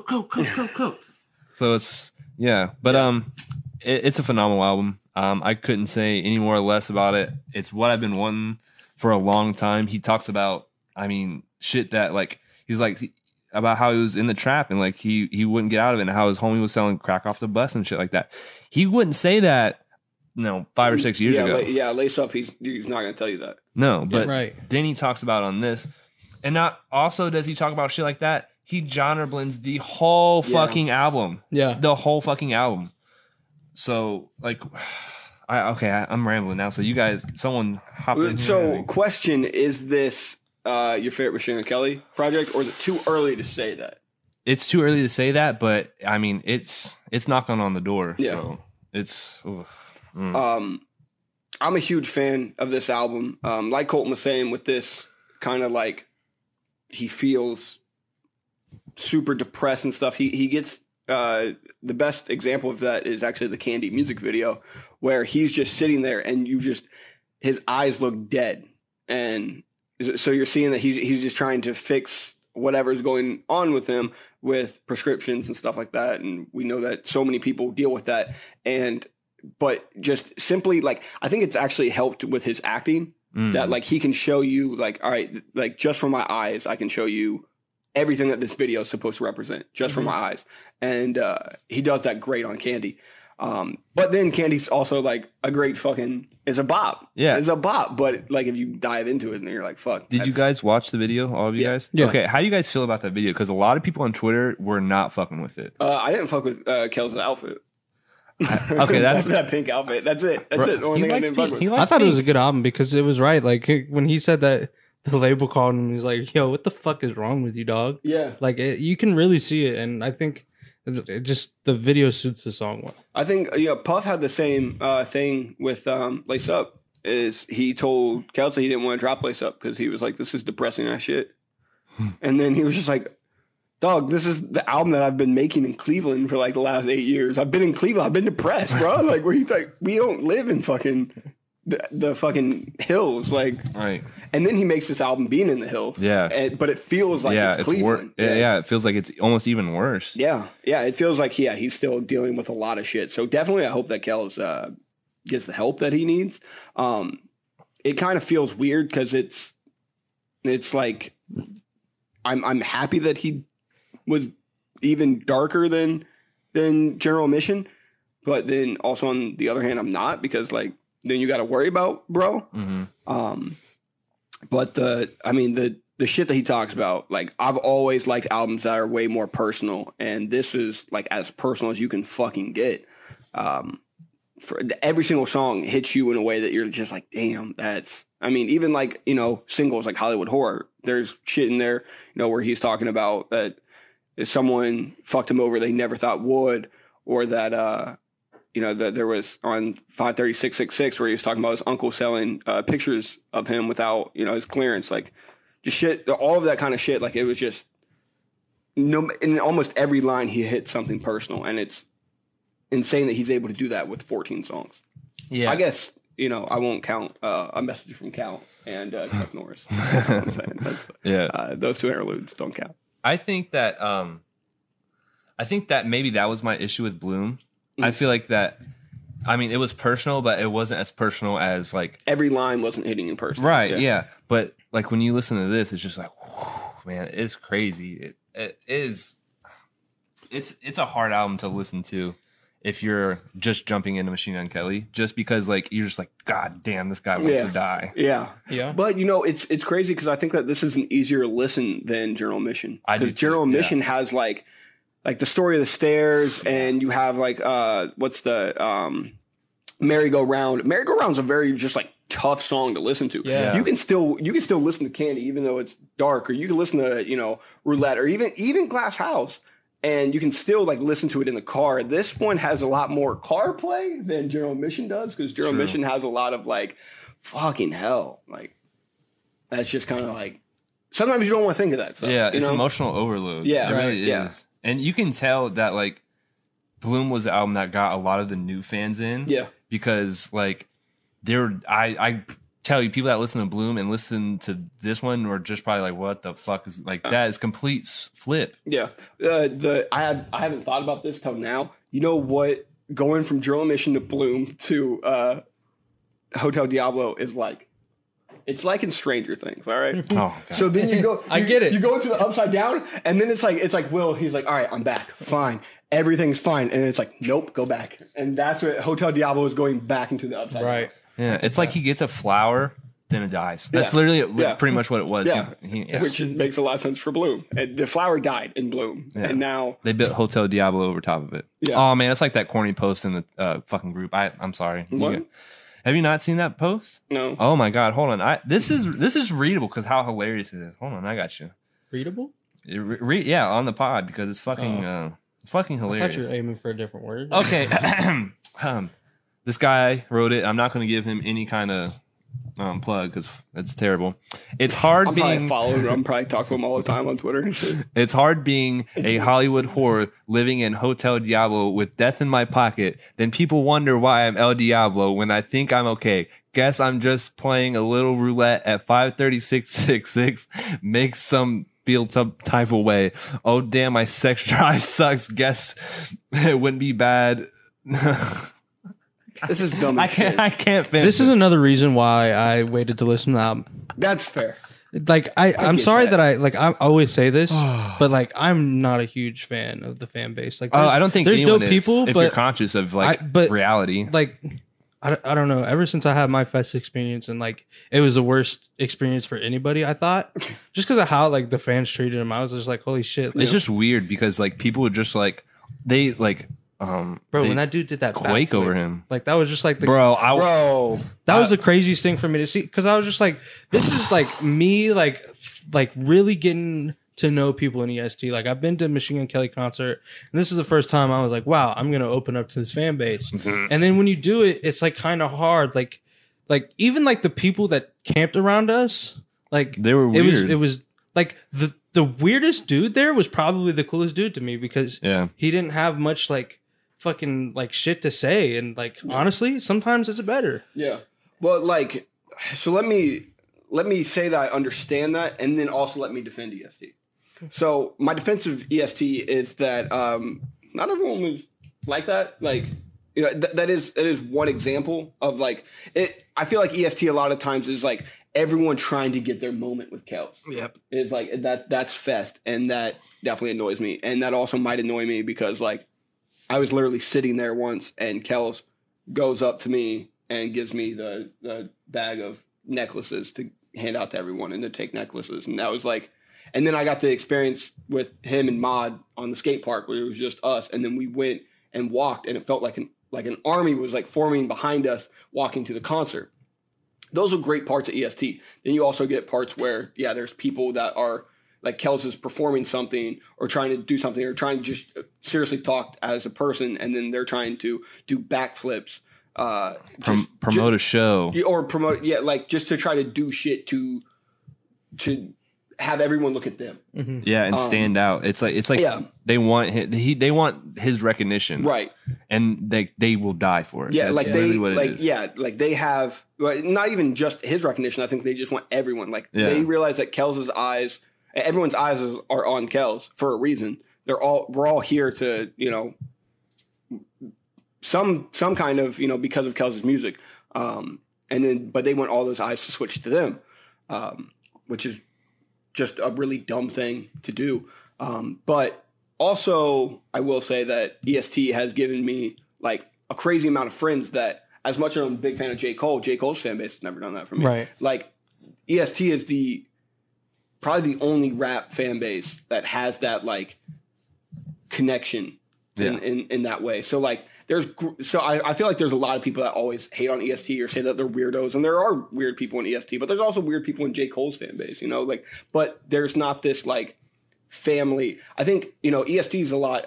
So it's but it's a phenomenal album. I couldn't say any more or less about it. It's what I've been wanting for a long time. He talks about, I mean, shit that like he was like about how he was in the trap and like he wouldn't get out of it, and how his homie was selling crack off the bus and shit like that. He wouldn't say that. 5 or 6 years ago. Lace Up, he's not going to tell you that. No, but right. then he talks about on this. And not also does he talk about shit like that, he genre blends the whole fucking album. Yeah. The whole fucking album. So, like, I'm rambling now. So you guys, someone hop in here. So, question, is this your favorite Machine Gun Kelly project, or is it too early to say that? It's too early to say that, but, I mean, it's knocking on the door. Yeah. So it's... oof. I'm a huge fan of this album. Like Colton was saying, with this kind of like he feels super depressed and stuff. He gets the best example of that is actually the Candy music video, where he's just sitting there and his eyes look dead, and so you're seeing that he's just trying to fix whatever's going on with him with prescriptions and stuff like that. And we know that so many people deal with that, but just simply like, I think it's actually helped with his acting that like he can show you like, all right, like just from my eyes, I can show you everything that this video is supposed to represent just from my eyes. And he does that great on Candy. But then Candy's also like a great is a bop. Yeah. It's a bop. But like if you dive into it and you're like, fuck. Did you guys watch the video? All of you guys? Yeah. Okay, how do you guys feel about that video? Because a lot of people on Twitter were not fucking with it. I didn't fuck with Kel's outfit. Okay, that's that pink outfit. That's it. That's Bro, it. The only he thing I likes didn't fuck pink. with. He I likes thought it was a pink. good album because it was right. Like when he said that, the label called him. He's like, "Yo, what the fuck is wrong with you, dog?" Yeah. Like you can really see it, and I think it just the video suits the song well. I think Puff had the same thing with Lace Up. Is he told Kelsey he didn't want to drop Lace Up because he was like, this is depressing ass shit. And then he was just like, dog, this is the album that I've been making in Cleveland for like the last 8 years. I've been in Cleveland. I've been depressed, bro. Like, where you like, we don't live in fucking the fucking hills. Like, Right. and then he makes this album being in the hills. Yeah. But it feels like it's Cleveland. Yeah, it feels like it's almost even worse. Yeah, it feels like he's still dealing with a lot of shit. So definitely, I hope that Kells gets the help that he needs. It kind of feels weird because it's like I'm happy that he was even darker than General Admission, but then also on the other hand, I'm not, because like then you got to worry about bro. Mm-hmm. But the shit that he talks about, like, I've always liked albums that are way more personal, and this is like as personal as you can fucking get. For every single song hits you in a way that you're just like, damn, even like, singles like Hollywood Horror, there's shit in there, where he's talking about that if someone fucked him over they never thought would, or that that there was on 53666 where he was talking about his uncle selling pictures of him without his clearance, like just shit, all of that kind of shit. Like, it was just in almost every line he hit something personal, and it's insane that he's able to do that with 14 songs. Yeah. I guess I won't count A Message from Cal and Chuck Norris. That's what I'm saying. Yeah. Those two interludes don't count. I think that maybe that was my issue with Bloom. I feel like that I mean, it was personal, but it wasn't as personal as like Every line wasn't hitting in person. right, yeah. But like when you listen to this, it's just like, whew, man, it's crazy. It is. It's a hard album to listen to if you're just jumping into Machine Gun Kelly, just because like you're just like, God damn, this guy wants to die. Yeah. Yeah. But it's crazy because I think that this is an easier listen than General Mission. I do Because too, General yeah. Mission has like the story of the stairs, and you have like what's the merry-go-round. Merry-go-round's a very just like tough song to listen to. Yeah. You can still listen to Candy even though it's dark, or you can listen to Roulette, or even Glass House. And you can still like listen to it in the car. This one has a lot more car play than General Mission does, because General True. Mission has a lot of like, fucking hell, like that's just kind of like sometimes you don't want to think of that stuff. Yeah, you it's know? emotional overload. Yeah, it right, really is. yeah. And you can tell that like Bloom was the album that got a lot of the new fans in. Yeah. Because like I tell you, people that listen to Bloom and listen to this one were just probably like, what the fuck is like that is complete flip. Yeah. I haven't thought about this till now. You know what? Going from General Mission to Bloom to Hotel Diablo is like. It's like in Stranger Things, all right? Oh, God. So then you go. I get it. You go into the upside down, and then it's like Will. He's like, all right, I'm back. Fine, everything's fine, and it's like, nope, go back. And that's what Hotel Diablo is going back into the upside Right. down. Yeah, it's like he gets a flower, then it dies. That's Yeah. literally Yeah. pretty much what it was. Yeah. Yeah. Which makes a lot of sense for Bloom. And the flower died in Bloom, Yeah. and now They built Hotel Diablo over top of it. Yeah. Oh man, it's like that corny post in the fucking group. I'm sorry. What? Have you not seen that post? no. Oh my god, hold on. This is readable because how hilarious it is. Hold on, I got you. Readable? Yeah, on the pod because it's fucking it's fucking I thought hilarious. you were aiming for a different word. Okay, this guy wrote it. I'm not going to give him any kind of plug because it's terrible. It's hard I'm probably being following. I'm probably talking to him all the time on Twitter. it's hard being a Hollywood whore living in Hotel Diablo with death in my pocket. Then people wonder why I'm El Diablo when I think I'm okay. Guess I'm just playing a little roulette at 53666. Makes some feel some type of way. Oh damn, my sex drive sucks. Guess it wouldn't be bad. This is dumb. I As shit. can't finish. This is another reason why I waited to listen to the album. That's fair. Like I'm get sorry that. that I always say this, but like I'm not a huge fan of the fan base. Like Oh, I don't think there's anyone dope is, people, if you're but conscious of like but, reality. like I don't know. Ever since I had my fest experience, and like it was the worst experience for anybody, I thought, just because of how like the fans treated him, I was just like, holy shit! It's just weird because like people would just like they like bro, they when that dude did that quake backflip, over him. like that was just like the Bro, Bro. that was the craziest thing for me to see, because I was just like, this is like me like really getting to know people in EST. Like I've been to Machine Gun Kelly concert, and this is the first time I was like, wow, I'm gonna open up to this fan base. And then when you do it, it's like kind of hard. Like even like the people that camped around us, like They were weird. It was like the weirdest dude there was probably the coolest dude to me, because Yeah. he didn't have much like fucking like shit to say, and like honestly, sometimes it's better. Yeah. Well, like, so let me say that I understand that, and then also let me defend EST. So my defense of EST is that not everyone was like that. Like, you know, that is one example of like it. I feel like EST a lot of times is like everyone trying to get their moment with Kels. Yep. Is like that's fest, and that definitely annoys me, and that also might annoy me because like I was literally sitting there once, and Kels goes up to me and gives me the bag of necklaces to hand out to everyone and to take necklaces, and that was like, and then I got the experience with him and Mod on the skate park where it was just us, and then we went and walked, and it felt like an army was like forming behind us walking to the concert. Those are great parts of EST. Then you also get parts where there's people that are like Kels is performing something or trying to do something or trying to just seriously talk as a person, and then they're trying to do backflips. Promote a show. Or promote, like just to try to do shit to have everyone look at them. Yeah, and stand out. It's like Yeah. they want they want his recognition. Right. And they will die for it. Yeah, That's like literally what it is. like they have not even just his recognition. I think they just want everyone. Like they realize that Kels' eyes, everyone's eyes are on Kels for a reason. We're all here to, some kind of, because of Kels's music. But they want all those eyes to switch to them, which is just a really dumb thing to do. But also, I will say that EST has given me like a crazy amount of friends that, as much as I'm a big fan of J. Cole's fan base has never done that for me. Right. Like, EST is probably the only rap fan base that has that like connection in that way. So like, I feel like there's a lot of people that always hate on EST or say that they're weirdos, and there are weird people in EST, but there's also weird people in J. Cole's fan base, but there's not this like family. I think, EST is a lot.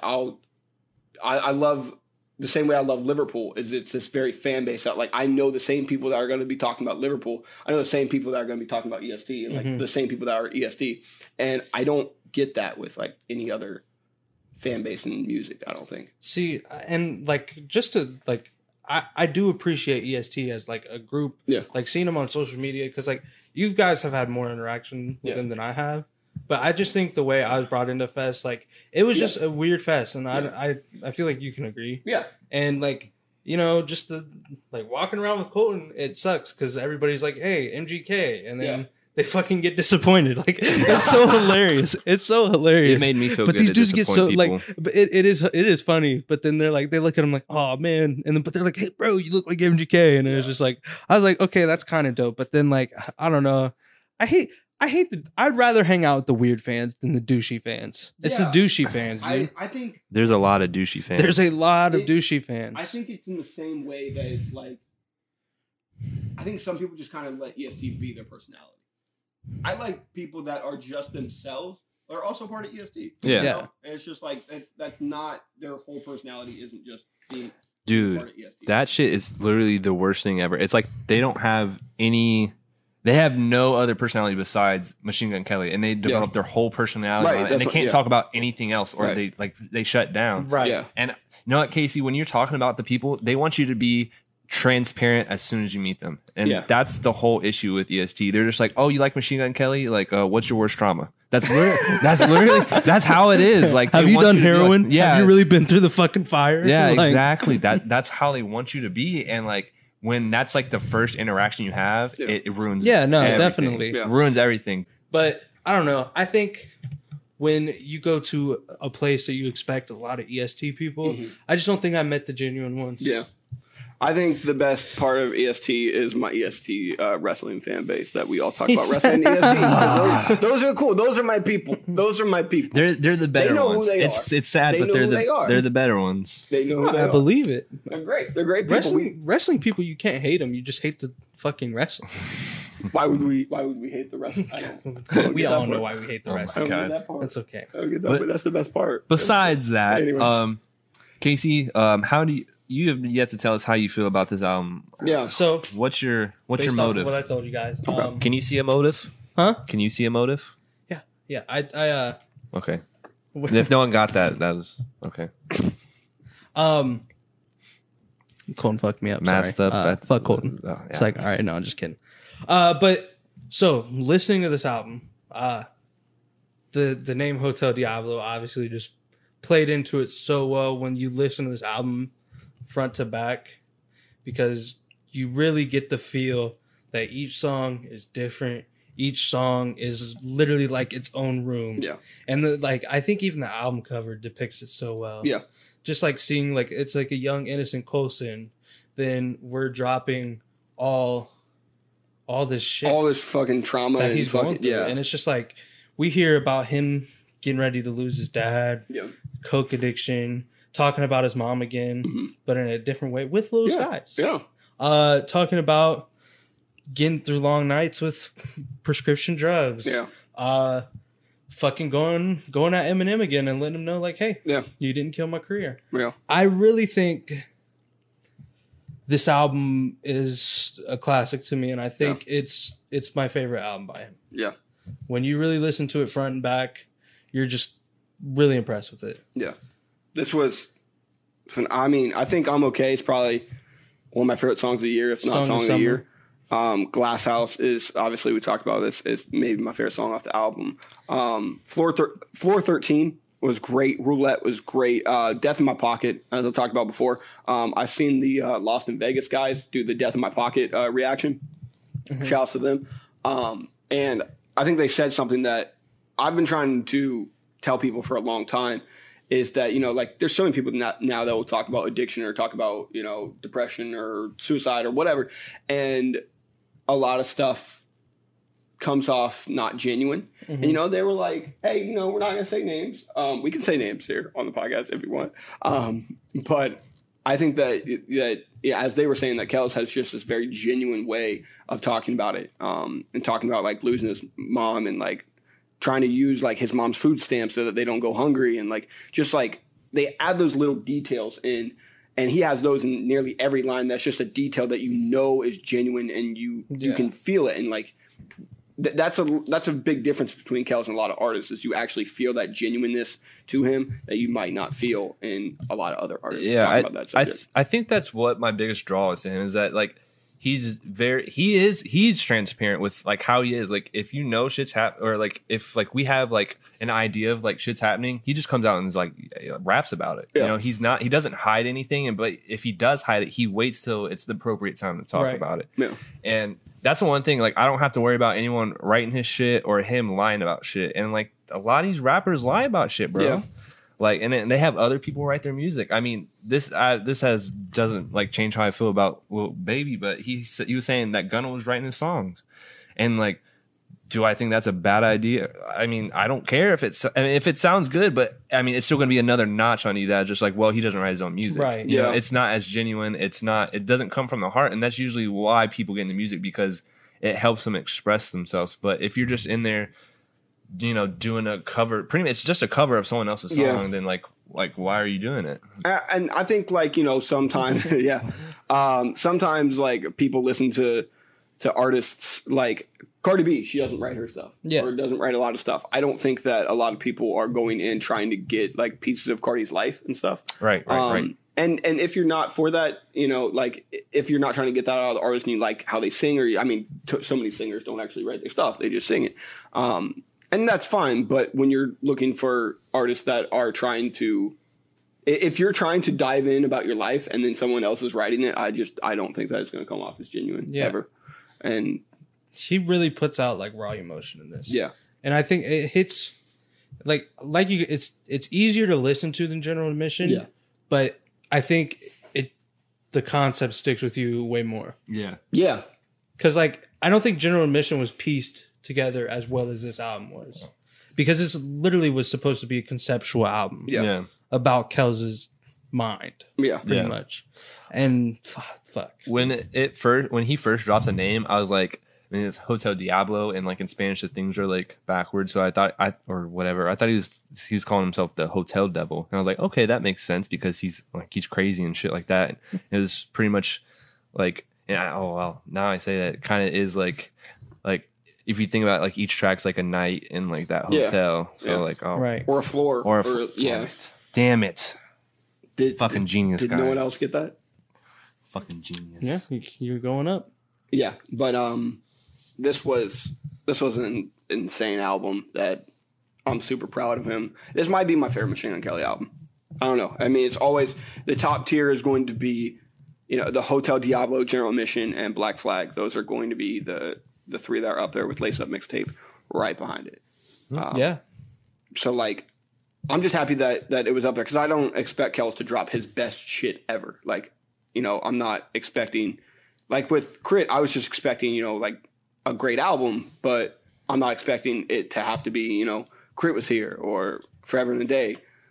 I love the same way I love Liverpool is it's this very fan base that like, I know the same people that are going to be talking about Liverpool. I know the same people that are going to be talking about EST and like the same people that are EST. And I don't get that with like any other fan base in music, I don't think. See, and like, just to like, I do appreciate EST as like a group. Yeah. Like seeing them on social media, because like you guys have had more interaction with them than I have. But I just think the way I was brought into Fest, like it was just a weird Fest, and I feel like you can agree. Yeah. And like, just the like walking around with Colton, it sucks because everybody's like, "Hey, MGK," and then they fucking get disappointed. Like it's so hilarious. It's so hilarious. It made me feel but good. these to dudes get so disappoint people. like, but it is funny. But then they're like, they look at him like, "Oh man," and then but they're like, "Hey, bro, you look like MGK," and it was just like, I was like, okay, that's kind of dope. But then like, I don't know, I'd rather hang out with the weird fans than the douchey fans. It's the douchey fans, dude. I think There's a lot of douchey fans. There's a lot of douchey fans. I think it's in the same way that it's like, I think some people just kind of let EST be their personality. I like people that are just themselves, but are also part of EST. Yeah. And it's just like, that's not, their whole personality isn't just being Dude, part of EST. that shit is literally the worst thing ever. It's like they don't have any. They have no other personality besides Machine Gun Kelly, and they develop their whole personality Right, on it, and they that's can't what- talk about anything else, or Right. they shut down. Right. Yeah. And you know what, Casey? When you're talking about the people, they want you to be transparent as soon as you meet them, and that's the whole issue with EST. They're just like, "Oh, you like Machine Gun Kelly? Like, what's your worst trauma?" That's literally that's how it is. Like, Have they you want done to be like- heroin? yeah, Have you really been through the fucking fire? yeah, Like, exactly. That's how they want you to be, and like when that's like the first interaction you have, it ruins. Yeah, no, everything. definitely. It ruins everything. But I don't know. I think when you go to a place that you expect a lot of EST people, I just don't think I met the genuine ones. Yeah. I think the best part of EST is my EST wrestling fan base that we all talk about wrestling EST. Those are cool. Those are my people. Those are my people. They're the better know who ones. they It's sad, They but know they're who they are. they're the better ones. They know who they I are. believe it. They're great. They're great people. Wrestling people, you can't hate them. You just hate the fucking wrestling. Why would we hate the wrestling? I don't We get all that know part. why we hate the Oh my I wrestling. don't God. get that part. That's okay. I don't get that, But- but that's the best part. Besides that, Anyways. Casey, how do you have yet to tell us how you feel about this album? Yeah. So, What's your based off motive? of what I told you guys. Can you see a motive? Huh? Can you see a motive? Yeah. I Okay. If no one got that, that was okay. Colton fucked me up. Masked sorry. up. That's Fuck Colton. yeah. It's like, all right, no, I'm just kidding. But so listening to this album, the name Hotel Diablo obviously just played into it so well when you listen to this album front to back, because you really get the feel that each song is different. Each song is literally like its own room. Yeah. And I think even the album cover depicts it so well. Yeah. Just like seeing like it's like a young innocent Coulson, then we're dropping all this shit All this fucking trauma that and he's fucking, going through. And it's just like we hear about him getting ready to lose his dad, yeah. coke addiction, talking about his mom again, Mhm. but in a different way with little skies. Yeah. Talking about getting through long nights with prescription drugs. Yeah. Fucking going at Eminem again and letting him know, like, hey, Yeah. you didn't kill my career. Yeah. I really think this album is a classic to me, and I think it's my favorite album by him. Yeah. When you really listen to it front and back, you're just really impressed with it. Yeah. This was, I mean, I think I'm Okay is probably one of my favorite songs of the year, if not Song song of of the summer. year. Glass House is, obviously we talked about this, is maybe my favorite song off the album. Floor 13 was great. Roulette was great. Death in My Pocket, as I talked about before. I've seen the Lost in Vegas guys do the Death in My Pocket reaction. Shouts to them. And I think they said something that I've been trying to tell people for a long time is that, you know, like there's so many people now that will talk about addiction or talk about, you know, depression or suicide or whatever. And a lot of stuff comes off not genuine. And, you know, they were like, hey, you know, we're not going to say names. We can say names here on the podcast if you want. But I think that yeah, as they were saying, that Kels has just this very genuine way of talking about it, and talking about like losing his mom and like trying to use like his mom's food stamps so that they don't go hungry, and like just like they add those little details in, and he has those in nearly every line. That's just a detail that you know is genuine, and you can feel it, and like that's a big difference between Kels and a lot of artists, is you actually feel that genuineness to him that you might not feel in a lot of other artists. Yeah, about that subject. I think that's what my biggest draw is to him, is that like he's transparent with like how he is. Like if you know shit's or like if like we have like an idea of like shit's happening, he just comes out and is like raps about it. Yeah. You know, he doesn't hide anything, but if he does hide it, he waits till it's the appropriate time to talk about it. Yeah. And that's the one thing, like I don't have to worry about anyone writing his shit or him lying about shit. And like a lot of these rappers lie about shit, bro. Yeah. Like, and they have other people write their music. I mean, this doesn't like change how I feel about Lil Baby, but he was saying that Gunna was writing his songs, and like, do I think that's a bad idea? I mean, I don't care if if it sounds good, but I mean, it's still going to be another notch on you that just like, well, he doesn't write his own music, Right? You know, it's not as genuine. It doesn't come from the heart, and that's usually why people get into music, because it helps them express themselves. But if you're just in there, you know, doing a cover, pretty much it's just a cover of someone else's song, then like why are you doing it? And I think like, you know, sometimes sometimes like people listen to artists like Cardi B. She doesn't write her stuff, or doesn't write a lot of stuff. I don't think that a lot of people are going in trying to get like pieces of Cardi's life and stuff. Right. And if you're not for that, you know, like if you're not trying to get that out of the artist and you like how they sing, or I mean, so many singers don't actually write their stuff; they just sing it. And that's fine, but when you're looking for artists that are trying to, if you're trying to dive in about your life and then someone else is writing it, I don't think that it's going to come off as genuine ever. And he really puts out like raw emotion in this. Yeah, and I think it hits like you. It's easier to listen to than General Admission. Yeah, but I think the concept sticks with you way more. Yeah, because like I don't think General Admission was pieced together as well as this album was, because this literally was supposed to be a conceptual album about Kels's mind, pretty much. And fuck when he first dropped the name, I was like, I mean, it's Hotel Diablo, and like in Spanish the things are like backwards, so I thought he was calling himself the Hotel Devil, and I was like, okay, that makes sense because he's crazy and shit like that. It was pretty much like, oh well, now I say that, it kind of is like if you think about like each track's like a night in like that hotel, like or a floor, damn it, fucking genius. Did guys. no one else get that? Fucking genius. Yeah, you're going up. Yeah, but this was an insane album that I'm super proud of him. This might be my favorite Machine Gun Kelly album. I don't know. I mean, it's always the top tier is going to be, you know, the Hotel Diablo, General Admission, and Black Flag. Those are going to be the three that are up there with Lace Up Mixtape right behind it. So like, I'm just happy that it was up there, because I don't expect Kels to drop his best shit ever. Like, you know, I'm not expecting, like with Crit, I was just expecting, you know, like a great album, but I'm not expecting it to have to be, you know, Crit Was Here or Forever in a Day.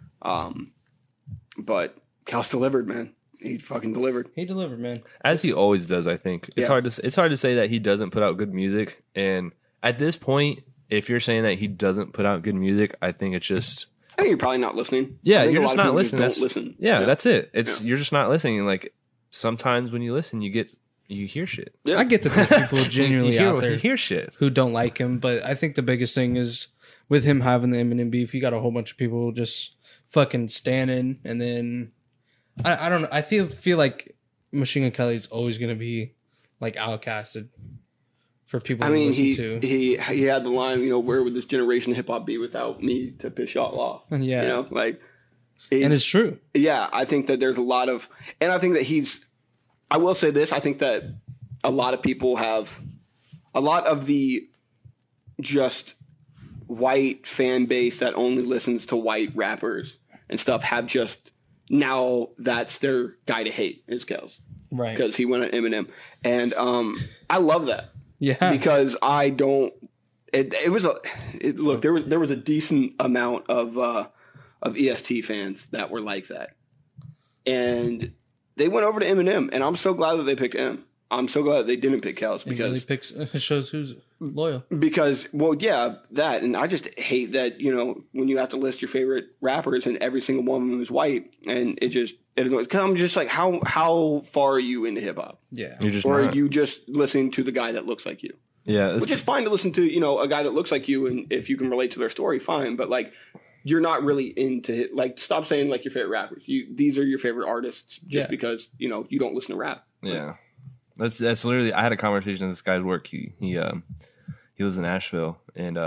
But Kels delivered, man. He fucking delivered. He delivered, man. As he always does, I think. It's hard to say that he doesn't put out good music. And at this point, if you're saying that he doesn't put out good music, I think it's just, I think you're probably not listening. Yeah, I think you're a just lot of not people listening. Don't listen. Yeah, that's it. You're just not listening. Like sometimes when you listen, you hear shit. Yeah. I get that there's people genuinely out there you hear shit who don't like him, but I think the biggest thing is with him having the Eminem beef, you got a whole bunch of people just fucking standing, and then I don't know. I feel like Machine Gun Kelly is always going to be like outcasted for people I to mean, listen to. he had the line, where would this generation of hip hop be without me to piss y'all off? Yeah. And it's true. Yeah, I think that there's a lot of, and I think that I will say this, I think that a lot of people have, a lot of the just white fan base that only listens to white rappers and stuff have just, now that's their guy to hate is Kels. Right. Because he went on Eminem. And I love that. Yeah. Because I don't, look, there was a decent amount of EST fans that were like that. And they went over to Eminem, and I'm so glad that they picked M. I'm so glad that they didn't pick Kels because it shows who's loyal. Because, well, yeah, that, and I just hate that, when you have to list your favorite rappers and every single one of them is white, and it annoys. Because I'm just like, how far are you into hip hop? Yeah, You're just or not. are you just listening to the guy that looks like you? Yeah, Which is fine to listen to, a guy that looks like you, and if you can relate to their story, fine. But like, you're not really into it. Like, stop saying like your favorite rappers. These are your favorite artists just because you don't listen to rap. Yeah, that's literally. I had a conversation with this guy's work. He lives in Nashville, and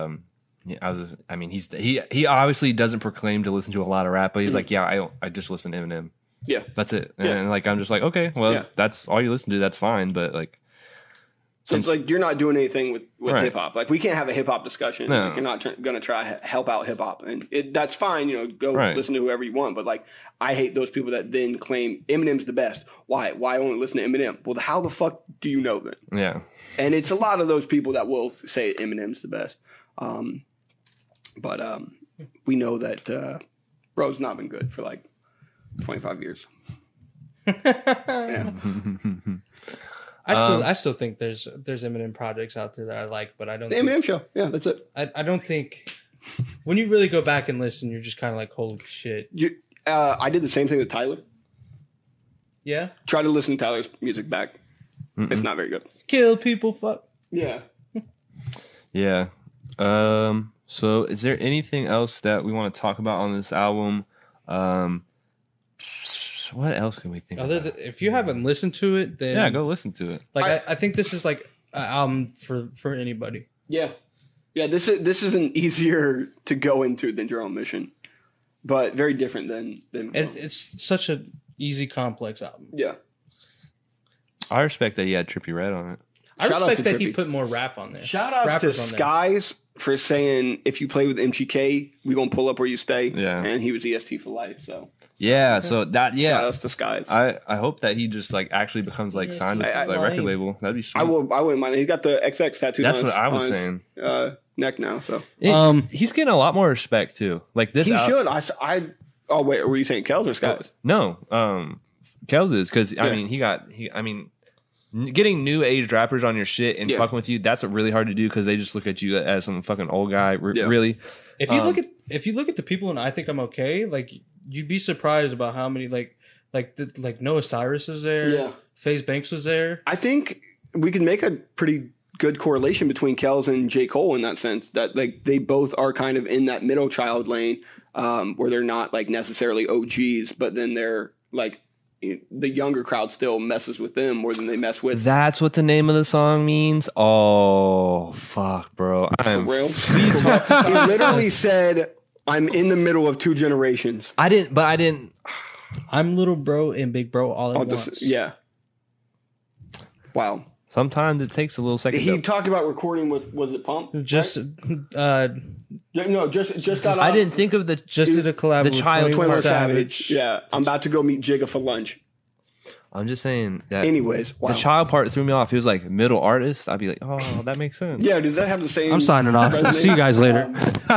he obviously doesn't proclaim to listen to a lot of rap, but he's like, yeah, I just listen to Eminem. Yeah, That's it. And like, I'm just like, okay, well, that's all you listen to. That's fine, but like. So it's like you're not doing anything with Right. hip hop. Like, we can't have a hip hop discussion. No. Like, you're not going to try to help out hip hop, and that's fine. Go Right. listen to whoever you want. But like, I hate those people that then claim Eminem's the best. Why? Why only listen to Eminem? Well, how the fuck do you know then? Yeah. And it's a lot of those people that will say Eminem's the best. But we know that bro's not been good for like 25 years. Yeah. I still think there's Eminem projects out there that I like, but I don't. The Eminem show. Yeah, that's it. I don't think when you really go back and listen, you're just kind of like, holy shit. I did the same thing with Tyler. Yeah. Try to listen to Tyler's music back. It's not very good. Kill people. Fuck. Yeah. Yeah. So is there anything else that we want to talk about on this album? What else can we think about? If you haven't listened to it, then Yeah, go listen to it. Like I think this is like an album for anybody. Yeah. Yeah, this is an easier to go into than Your Own Mission. But very different than It's such an easy, complex album. yeah. I respect that he had Trippie Redd on it. I Shout out respect to that he Trippie. put more rap on there. Shout out to Rappers on there. Skies for saying, if you play with MGK, we gonna pull up where you stay. Yeah. And he was EST for life, so Yeah, so that shout outs to Skies. I hope that he just like actually becomes like signed with his like record label. That'd be sweet. I wouldn't mind. He's got the XX tattooed That's on his, what I was on his, saying. Neck now, so He's getting a lot more respect too. Like this, he should. Oh wait, were you saying Kels or Skies? No, Kels is because I mean getting new age rappers on your shit and fucking with you, that's really hard to do because they just look at you as some fucking old guy. Really, If you look at the people and I Think I'm Okay, like you'd be surprised about how many like Noah Cyrus is there. Yeah. FaZe Banks was there. I think we can make a pretty good correlation between Kels and J. Cole in that sense, that like they both are kind of in that middle child lane, where they're not like necessarily OGs, but then they're like the younger crowd still messes with them more than they mess with. that's what the name of the song means. Oh fuck, bro! For real. He literally said, "I'm in the middle of two generations." I didn't. I'm little bro and big bro all at once. Yeah. Wow. Sometimes it takes a little second. He talked about recording with, was it Pump? Just right? Just got. I didn't think of the just did a collab the with child 21 Savage. Savage. Yeah, I'm about to go meet Jigga for lunch. I'm just saying that. Anyways, wow. The child part threw me off. He was like middle artist. I'd be like, oh, that makes sense. Yeah, does that have the same? I'm signing off. resonate? See you guys later.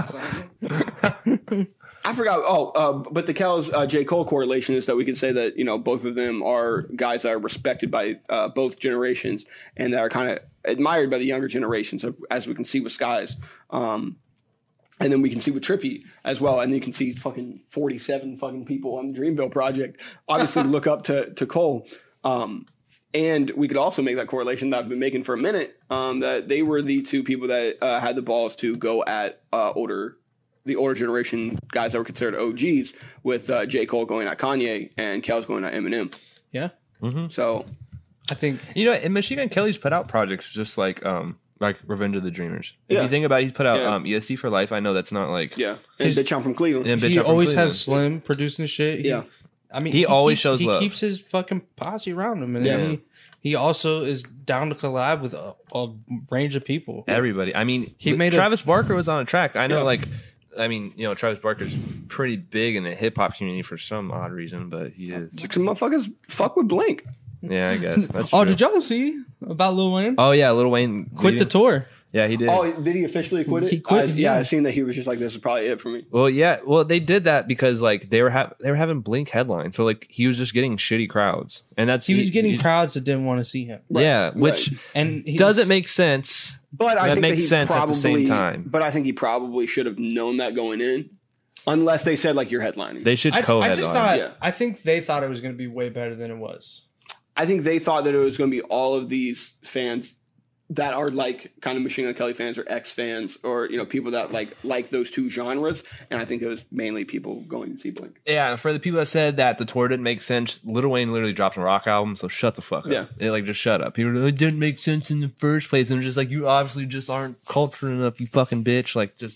I forgot. But the Kels J. Cole correlation is that we can say that both of them are guys that are respected by both generations and that are kind of admired by the younger generations, as we can see with Skies. And then we can see with Trippie as well. And then you can see fucking 47 fucking people on the Dreamville Project obviously look up to Cole. And we could also make that correlation that I've been making for a minute, that they were the two people that had the balls to go at the older generation guys that were considered OGs, with J. Cole going at Kanye and Kels going at Eminem. Yeah. So I think And Machine Gun Kelly's put out projects just like like Revenge of the Dreamers. If Yeah. you think about it, he's put out Yeah. ESC for Life. I know that's not like Yeah, and bitch, I'm from Cleveland. and Bitch He I'm from always Cleveland. has Slim producing shit. Yeah. I mean, He always keeps, shows he love. keeps his fucking posse around him, and Yeah. then he also is down to collab with a range of people. everybody. I mean, He made a- Travis Barker was on a track. I know, Yeah. like, I mean, you know, Travis Barker's pretty big in the hip hop community for some odd reason, but he is. Like some motherfuckers fuck with Blink. Yeah, I guess. That's Oh, true. did y'all see about Lil Wayne? Oh yeah, Lil Wayne Quit the tour. Yeah, he did. Oh, did he officially quit it? He quit, Yeah, yeah. I seen that he was just like, this is probably it for me. Well, yeah. Well, they did that because like they were having Blink headline, so like he was just getting shitty crowds, and that's He was getting he's- crowds that didn't want to see him, yeah, which and he doesn't make sense. But I That think makes he sense at probably, the same time. But I think he probably should have known that going in, unless they said like you're headlining. They should I co-headline. just thought. Yeah. I think they thought it was going to be way better than it was. I think they thought that it was going to be all of these fans that are like kind of Machine Gun Kelly fans or X fans or people that like those two genres, and I think it was mainly people going to see Blink. Yeah, for the people that said that the tour didn't make sense, Lil Wayne literally dropped a rock album, so shut the fuck up. Yeah. It, like, just shut up. People were like, it didn't make sense in the first place. And just like, you obviously just aren't cultured enough, you fucking bitch. Like, just.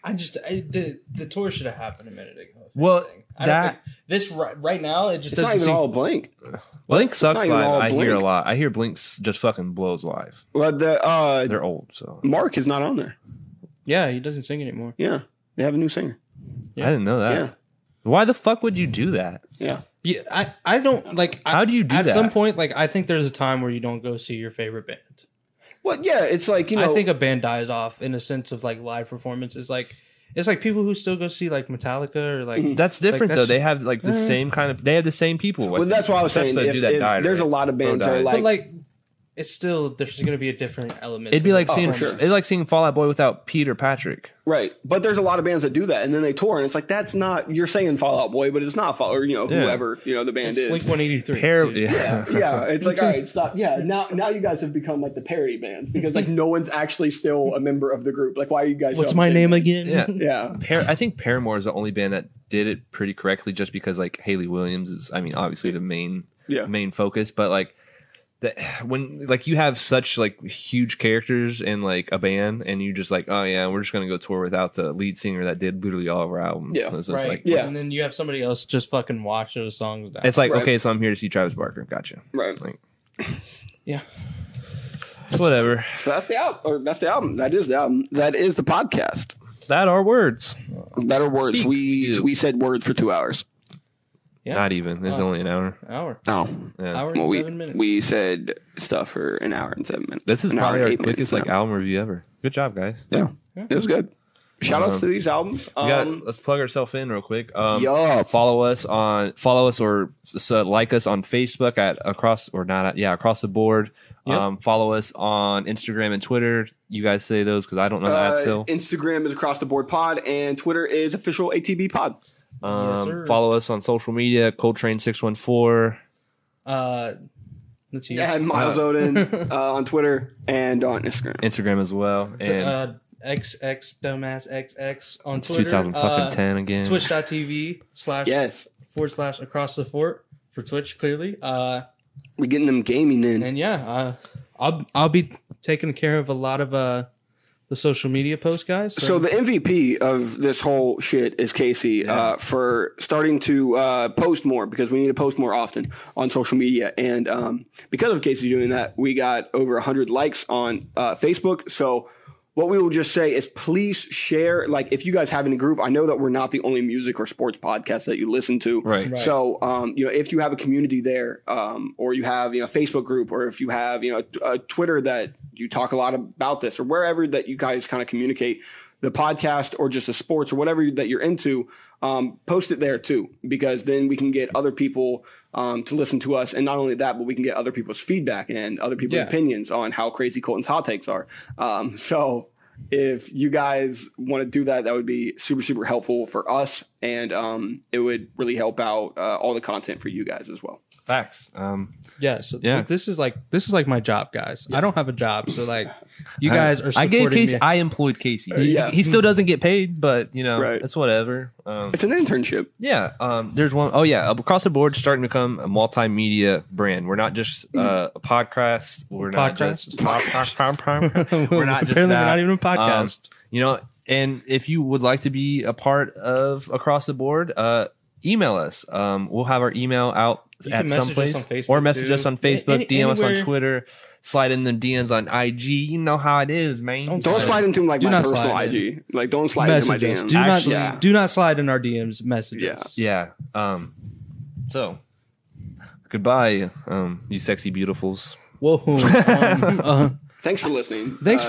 The tour should have happened a minute ago. if Well, anything. I don't think this right now it just It's not doesn't even seem. all Blink. Blink sucks not even all live. I hear a Blink. lot. I hear Blink's just fucking blows live. Well, They're old, so. Mark is not on there. Yeah, he doesn't sing anymore. Yeah, they have a new singer. I didn't know that. Yeah, Why the fuck would you do that? yeah. Yeah, I don't like. How do you do at that? some point, like I think there's a time where you don't go see your favorite band. Well, yeah, it's like I think a band dies off in a sense of like live performances. Like it's like people who still go see like Metallica or like That's different, that's- though. They have, like, the same kind of. They have the same people. Well, that's what I was saying. Except the If, dude that if died, there's right? a lot of bands that are died. like, but like it's still there's going to be a different element. It'd be like seeing. for sure. It's like seeing Fall Out Boy without Pete or Patrick. right, but there's a lot of bands that do that, and then they tour, and it's like that's not. You're saying Fall Out Boy, but it's not Fall, or whoever the band is. Blink 183. Yeah. Yeah, it's like all right, stop. Yeah, now you guys have become like the parody bands because like no one's actually still a member of the group. Like, why are you guys? What's still my singing? name again? Yeah. Yeah, I think Paramore is the only band that did it pretty correctly, just because like Haley Williams is, I mean, obviously the main focus, but like when like you have such like huge characters in like a band, and you just like, oh yeah, we're just gonna go tour without the lead singer that did literally all of our albums. Yeah. So it's just Right. like, Yeah. And then you have somebody else just fucking watch those songs down. it's like, Right. okay, so I'm here to see Travis Barker. Gotcha. right. Like, yeah. whatever. So that's the album. Or that's the album. That is the album. That is the podcast. That are words. Better words. Speak. We Do. said words for 2 hours. Yeah. Not even. It's only an hour. Hour. No. Yeah. Hour and Well, 7 minutes. we said stuff for an hour and 7 minutes. This is an probably hour our and 8 quickest minutes like now. album review ever. Good job, guys. Yeah, it was good. Shout outs to these albums. Let's plug ourselves in real quick. Yeah. Follow us or like us on Facebook at across the board. Yep. Follow us on Instagram and Twitter. You guys say those because I don't know that still. Instagram is Across the Board Pod, and Twitter is official ATB Pod. Yes, sir. Follow us on social media. Coltrane614. Let's see. Yeah, Miles Odin on Twitter and on Instagram. Instagram as well. And XX dumbass XX on it's Twitter. 2010 again. Twitch.tv / Yes, / across the fort for Twitch clearly. we're getting them gaming in. And yeah, I'll be taking care of a lot of the social media posts, guys. So the MVP of this whole shit is Casey for starting to post more, because we need to post more often on social media. And because of Casey doing that, we got over 100 likes on Facebook. So what we will just say is please share. Like, if you guys have any group, I know that we're not the only music or sports podcast that you listen to. Right. So, if you have a community there, or you have, a Facebook group, or if you have, a Twitter that you talk a lot about this, or wherever that you guys kind of communicate the podcast or just the sports or whatever that you're into, post it there too, because then we can get other people to listen to us. And not only that, but we can get other people's feedback and other people's opinions on how crazy Colton's hot takes are. So if you guys want to do that, that would be super, super helpful for us and it would really help out all the content for you guys as well. Facts. Yeah, so Yeah. this is like my job, guys. I don't have a job, so like you guys are supporting I gave Casey. me. I employed Casey. Yeah. He still doesn't get paid, but Right. it's whatever. It's an internship. Yeah. There's one. Oh yeah. Across the board, starting to become a multimedia brand. We're not just a podcast. We're not just. We're not just Apparently that. we're not even a podcast. And if you would like to be a part of Across the Board, email us. We'll have our email out You at can some message us place, on Facebook, or message too. us on Facebook, DM us on Anywhere. Twitter, slide in the DMs on IG. You know how it is, man. Don't slide into like Do my not personal slide IG. Like, don't slide into my Messages. DMs. Do not slide in our DMs. Messages. Yeah. Yeah. So goodbye, you sexy beautifuls. Whoa. Thanks for listening. Thanks